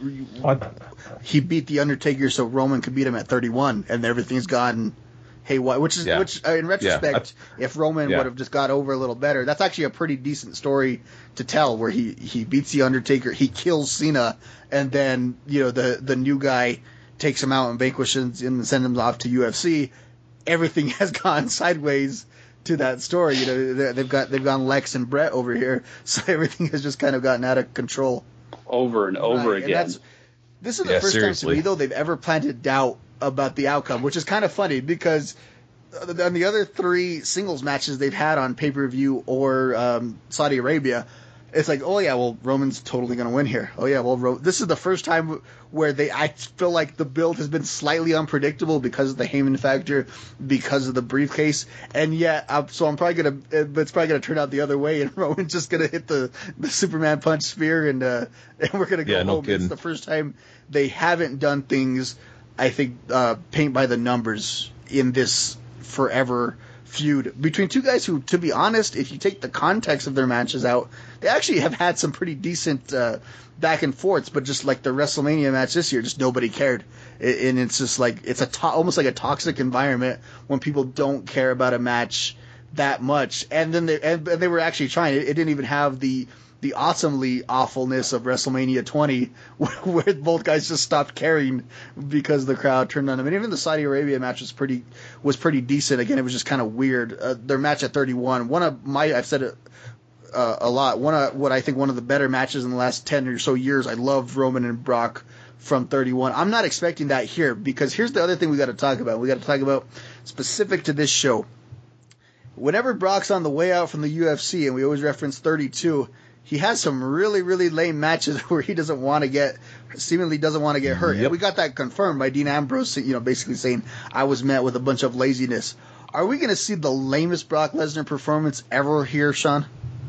S1: he beat The Undertaker so Roman could beat him at 31, and everything's gone haywire. Which in retrospect, if Roman would have just got over a little better, that's actually a pretty decent story to tell, where he beats The Undertaker, he kills Cena, and then the new guy takes him out and vanquishes him and sends him off to UFC. Everything has gone sideways to that story. They've gone Lex and Brett over here, so everything has just kind of gotten out of control
S3: over and over again.
S1: And this is the first time to me though they've ever planted doubt about the outcome, which is kind of funny because on the other 3 singles matches they've had on pay-per-view or Saudi Arabia, it's like, oh yeah, well, Roman's totally going to win here. Oh yeah, well, this is the first time where I feel like the build has been slightly unpredictable because of the Heyman factor, because of the briefcase, and yet, so I'm probably it's probably gonna turn out the other way, and Roman's just gonna hit the Superman punch spear, and we're gonna go home. No kidding. It's the first time they haven't done things, I think, paint by the numbers in this forever feud between 2 guys who, to be honest, if you take the context of their matches out, they actually have had some pretty decent back and forths, but just like the WrestleMania match this year, just nobody cared. And it's just like, it's almost like a toxic environment when people don't care about a match that much. And then they were actually trying. It didn't even have the awesomely awfulness of WrestleMania 20, where both guys just stopped caring because the crowd turned on them. And even the Saudi Arabia match was pretty decent. Again, it was just kind of weird. Their match at 31, I've said it a lot, what I think one of the better matches in the last 10 or so years. I loved Roman and Brock from 31. I'm not expecting that here, because here's the other thing we got to talk about. We got to talk about specific to this show. Whenever Brock's on the way out from the UFC, and we always reference 32, he has some really, really lame matches where he seemingly doesn't want to get hurt. Yep. And we got that confirmed by Dean Ambrose, basically saying, I was met with a bunch of laziness. Are we going to see the lamest Brock Lesnar performance ever here, Sean?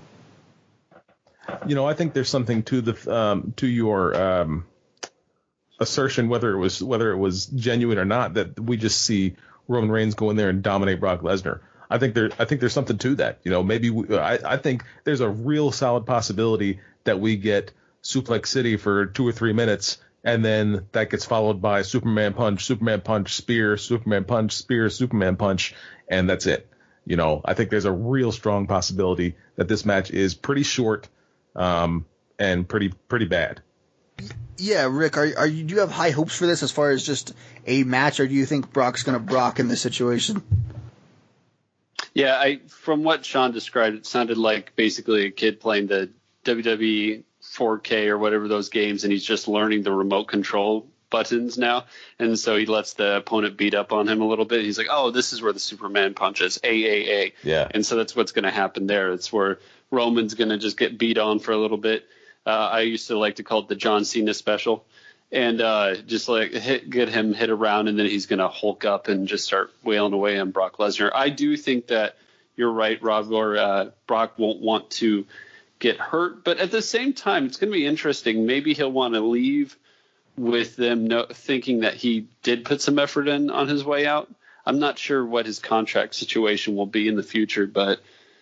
S2: I think there's something to to your assertion, whether it was genuine or not, that we just see Roman Reigns go in there and dominate Brock Lesnar. I think there's something to that. I think there's a real solid possibility that we get Suplex City for 2 or 3 minutes, and then that gets followed by Superman punch, spear, Superman punch, spear, Superman punch, and that's it. I think there's a real strong possibility that this match is pretty short, and pretty bad.
S1: Yeah, Rick, do you have high hopes for this as far as just a match, or do you think Brock's going to Brock in this situation?
S3: Yeah, from what Sean described, it sounded like basically a kid playing the WWE 4K or whatever those games, and he's just learning the remote control buttons now, and so he lets the opponent beat up on him a little bit. He's like, oh, this is where the Superman punches, AAA. Yeah. And so that's what's going to happen there. It's where Roman's going to just get beat on for a little bit. I used to like to call it the John Cena special, and just like get him hit around, and then he's going to Hulk up and just start wailing away on Brock Lesnar. I do think that you're right, Rob, or Brock won't want to get hurt. But at the same time, it's going to be interesting. Maybe he'll want to leave with them thinking that he did put some effort in on his way out. I'm not sure what his contract situation will be in the future, but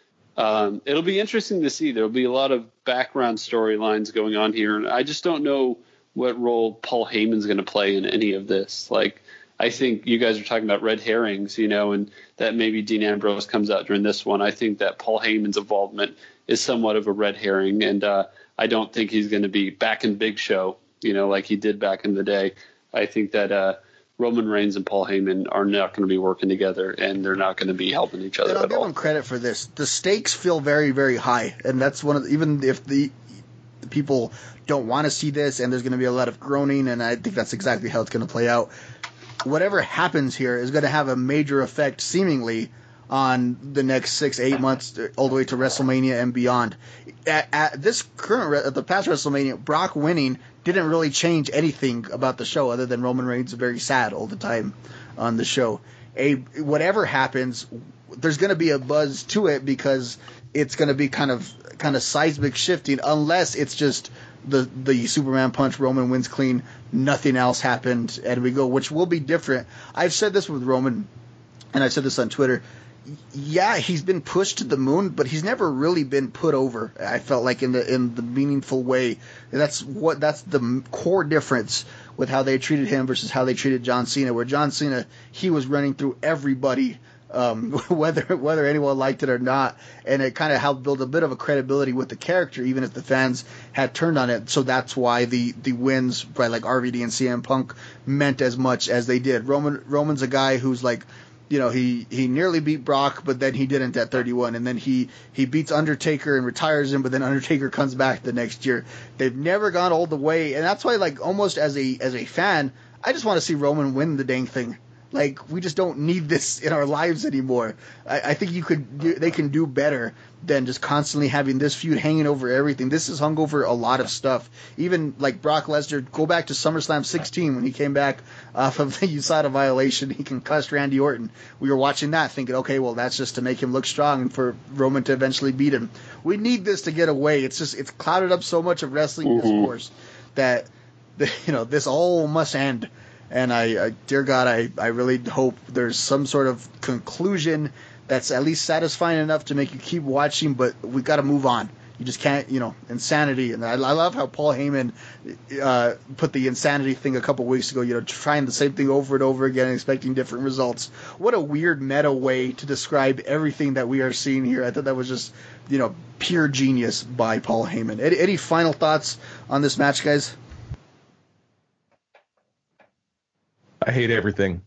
S3: it'll be interesting to see. There'll be a lot of background storylines going on here, and I just don't know what role Paul Heyman's going to play in any of this. Like, I think you guys are talking about red herrings, and that maybe Dean Ambrose comes out during this one. I think that Paul Heyman's involvement is somewhat of a red herring, and I don't think he's going to be back in Big Show, like he did back in the day. I think that Roman Reigns and Paul Heyman are not going to be working together, and they're not going to be helping each other
S1: and I'll
S3: at
S1: give
S3: all.
S1: them credit for this. The stakes feel very, very high, and that's one of even if the people don't want to see this, and there's going to be a lot of groaning, and I think that's exactly how it's going to play out. Whatever happens here is going to have a major effect, seemingly, on the next 6-8 months, all the way to WrestleMania and beyond. At the past WrestleMania, Brock winning didn't really change anything about the show, other than Roman Reigns very sad all the time on the show. Whatever happens, there's going to be a buzz to it, because it's going to be kind of seismic shifting, unless it's just the Superman punch, Roman wins clean, nothing else happened, and we go, which will be different. I've said this with Roman, and I've said this on Twitter. Yeah, he's been pushed to the moon, but he's never really been put over. I felt like in the meaningful way. That's the core difference with how they treated him versus how they treated John Cena. Where John Cena, he was running through everybody, whether anyone liked it or not, and it kind of helped build a bit of a credibility with the character, even if the fans had turned on it. So that's why the wins by like RVD and CM Punk meant as much as they did. Roman's a guy who's like, he nearly beat Brock, but then he didn't at 31, and then he beats Undertaker and retires him, but then Undertaker comes back the next year. They've never gone all the way, and that's why, like, almost as a fan, I just want to see Roman win the dang thing. Like, we just don't need this in our lives anymore. I think they can do better than just constantly having this feud hanging over everything. This has hung over a lot of stuff. Even like Brock Lesnar, go back to SummerSlam 16 when he came back off of the USADA violation. He concussed Randy Orton. We were watching that thinking, okay, well, that's just to make him look strong and for Roman to eventually beat him. We need this to get away. It's clouded up so much of wrestling discourse that, this all must end. And I dear God, I really hope there's some sort of conclusion that's at least satisfying enough to make you keep watching, but we got to move on. You just can't, insanity. And I love how Paul Heyman put the insanity thing a couple weeks ago, trying the same thing over and over again and expecting different results. What a weird meta way to describe everything that we are seeing here. I thought that was just, pure genius by Paul Heyman. Any final thoughts on this match, guys?
S2: I hate everything.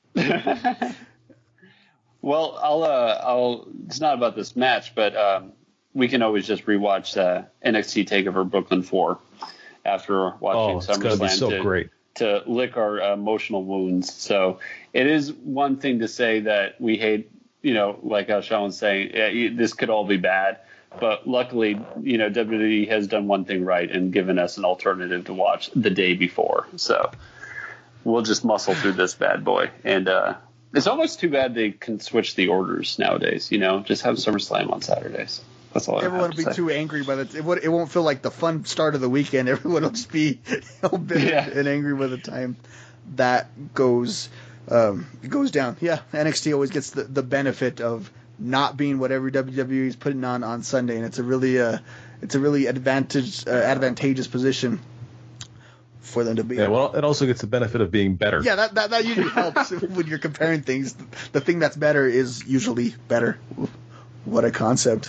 S3: Well, I'll. It's not about this match, but we can always just rewatch NXT Takeover Brooklyn 4 after watching SummerSlam
S2: great
S3: to lick our emotional wounds. So it is one thing to say that we hate, like how Sean was saying, this could all be bad. But luckily, WWE has done one thing right and given us an alternative to watch the day before. So we'll just muscle through this bad boy. And it's almost too bad they can switch the orders nowadays. Just have SummerSlam on Saturdays. That's all.
S1: Everyone will be too angry by it won't feel like the fun start of the weekend. Everyone will just be bitter and angry by the time that goes down. Yeah, NXT always gets the benefit of not being whatever WWE is putting on Sunday, and it's a really advantageous position for them to be.
S2: Yeah, well, it also gets the benefit of being better.
S1: Yeah, that usually helps when you're comparing things. The thing that's better is usually better. What a concept.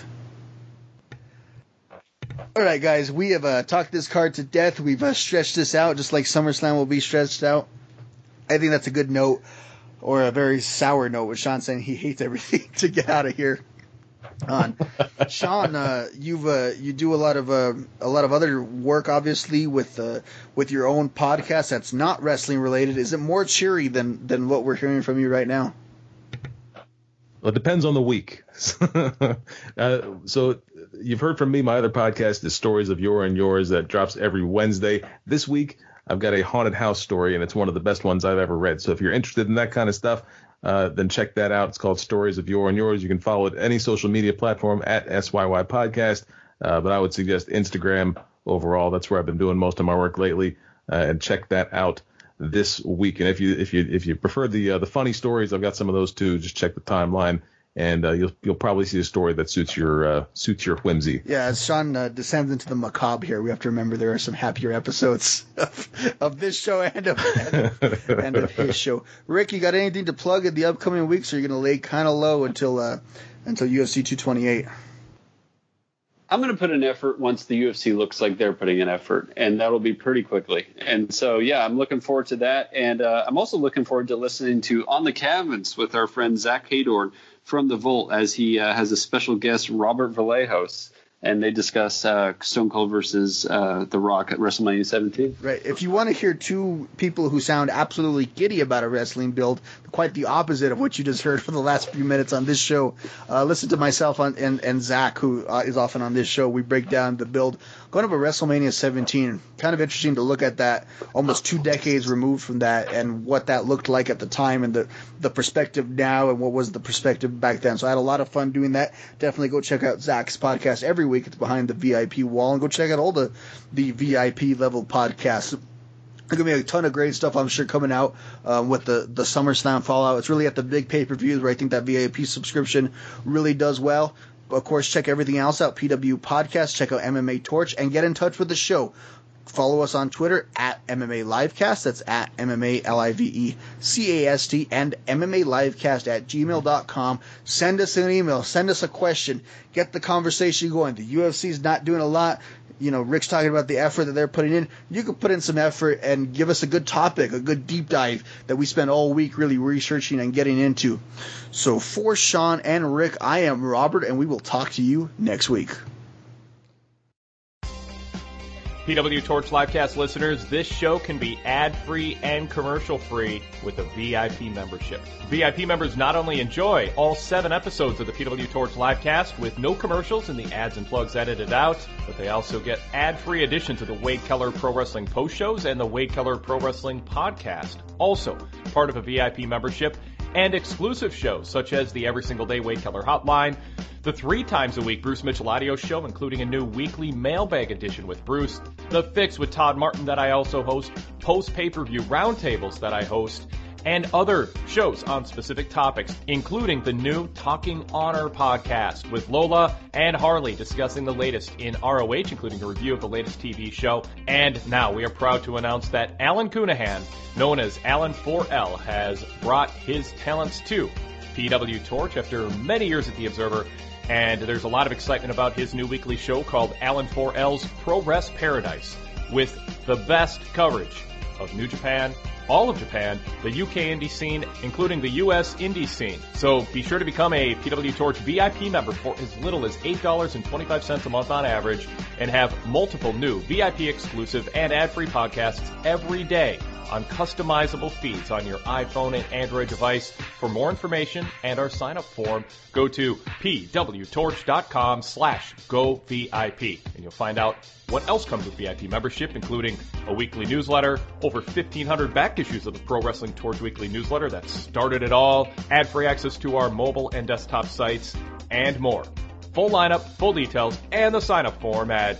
S1: All right, guys, we have talked this card to death. We've stretched this out just like SummerSlam will be stretched out. I think that's a good note, or a very sour note, with Sean saying he hates everything to get out of here. Sean, you do a lot of other work, obviously, with your own podcast that's not wrestling related. Is it more cheery than what we're hearing from you right now?
S2: Well, it depends on the week. So you've heard from me. My other podcast is Stories of Yore and Yours that drops every Wednesday. This week, I've got a haunted house story, and it's one of the best ones I've ever read. So if you're interested in that kind of stuff, then check that out. It's called Stories of Your and Yours. You can follow it any social media platform at SYY Podcast, but I would suggest Instagram overall. That's where I've been doing most of my work lately, and check that out this week. And if you prefer the funny stories, I've got some of those too. Just check the timeline, and you'll probably see a story that suits your whimsy.
S1: Yeah, as Sean descends into the macabre here, we have to remember there are some happier episodes of this show and of his show. Rick, you got anything to plug in the upcoming weeks, or are you going to lay kind of low until UFC 228?
S3: I'm going to put an effort once the UFC looks like they're putting an effort, and that'll be pretty quickly. And so, yeah, I'm looking forward to that. And I'm also looking forward to listening to On the Canvas with our friend Zach Haydorn from The Vault, as he has a special guest, Robert Vallejos, and they discuss Stone Cold versus The Rock at WrestleMania 17.
S1: Right. If you want to hear two people who sound absolutely giddy about a wrestling build, quite the opposite of what you just heard for the last few minutes on this show, listen to myself and Zach, who is often on this show. We break down the build going up to WrestleMania 17. Kind of interesting to look at that, almost 2 decades removed from that, and what that looked like at the time, and the perspective now, and what was the perspective back then. So I had a lot of fun doing that. Definitely go check out Zach's podcast every week. It's Behind the VIP Wall, and go check out all the VIP level podcasts. There's going to be a ton of great stuff, I'm sure, coming out with the SummerSlam fallout. It's really at the big pay-per-views where I think that VIP subscription really does well. Of course, check everything else out, PW Podcast. Check out MMA Torch, and get in touch with the show. Follow us on Twitter at MMA Livecast. That's at MMA LIVECAST, and MMA Livecast at gmail.com. Send us an email. Send us a question. Get the conversation going. The UFC's not doing a lot. You know, Rick's talking about the effort that they're putting in. You can put in some effort and give us a good topic, a good deep dive that we spend all week really researching and getting into. So for Sean and Rick, I am Robert, and we will talk to you next week.
S6: PW Torch Livecast listeners, this show can be ad-free and commercial-free with a VIP membership. VIP members not only enjoy all 7 episodes of the PW Torch Livecast with no commercials and the ads and plugs edited out, but they also get ad-free editions of the Wade Keller Pro Wrestling post shows and the Wade Keller Pro Wrestling podcast. Also, part of a VIP membership, and exclusive shows such as the Every Single Day Wade Keller Hotline, the 3 times a week Bruce Mitchell audio show, including a new weekly mailbag edition with Bruce, The Fix with Todd Martin that I also host, post pay-per-view roundtables that I host, and other shows on specific topics, including the new Talking Honor podcast with Lola and Harley discussing the latest in ROH, including a review of the latest TV show. And now we are proud to announce that Alan Cunahan, known as Alan 4L, has brought his talents to PW Torch after many years at The Observer, and there's a lot of excitement about his new weekly show called Alan 4L's Pro Wrest Paradise, with the best coverage of New Japan, all of Japan, the UK indie scene, including the US indie scene. So be sure to become a PW Torch VIP member for as little as $8.25 a month on average, and have multiple new VIP exclusive and ad-free podcasts every day on customizable feeds on your iPhone and Android device. For more information and our sign-up form, go to pwtorch.com/govip, and you'll find out what else comes with VIP membership, including a weekly newsletter, over 1,500 back issues of the Pro Wrestling Torch weekly newsletter that started it all, ad-free access to our mobile and desktop sites, and more. Full lineup, full details, and the sign-up form at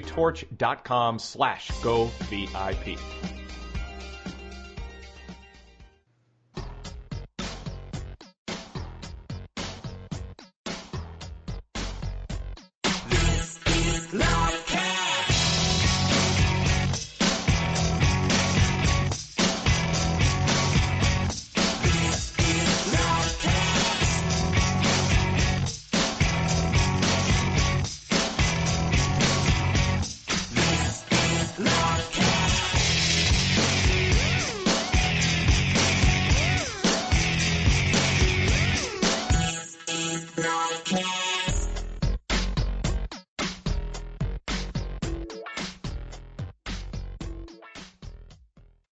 S6: pwtorch.com/govip.
S7: Podcast.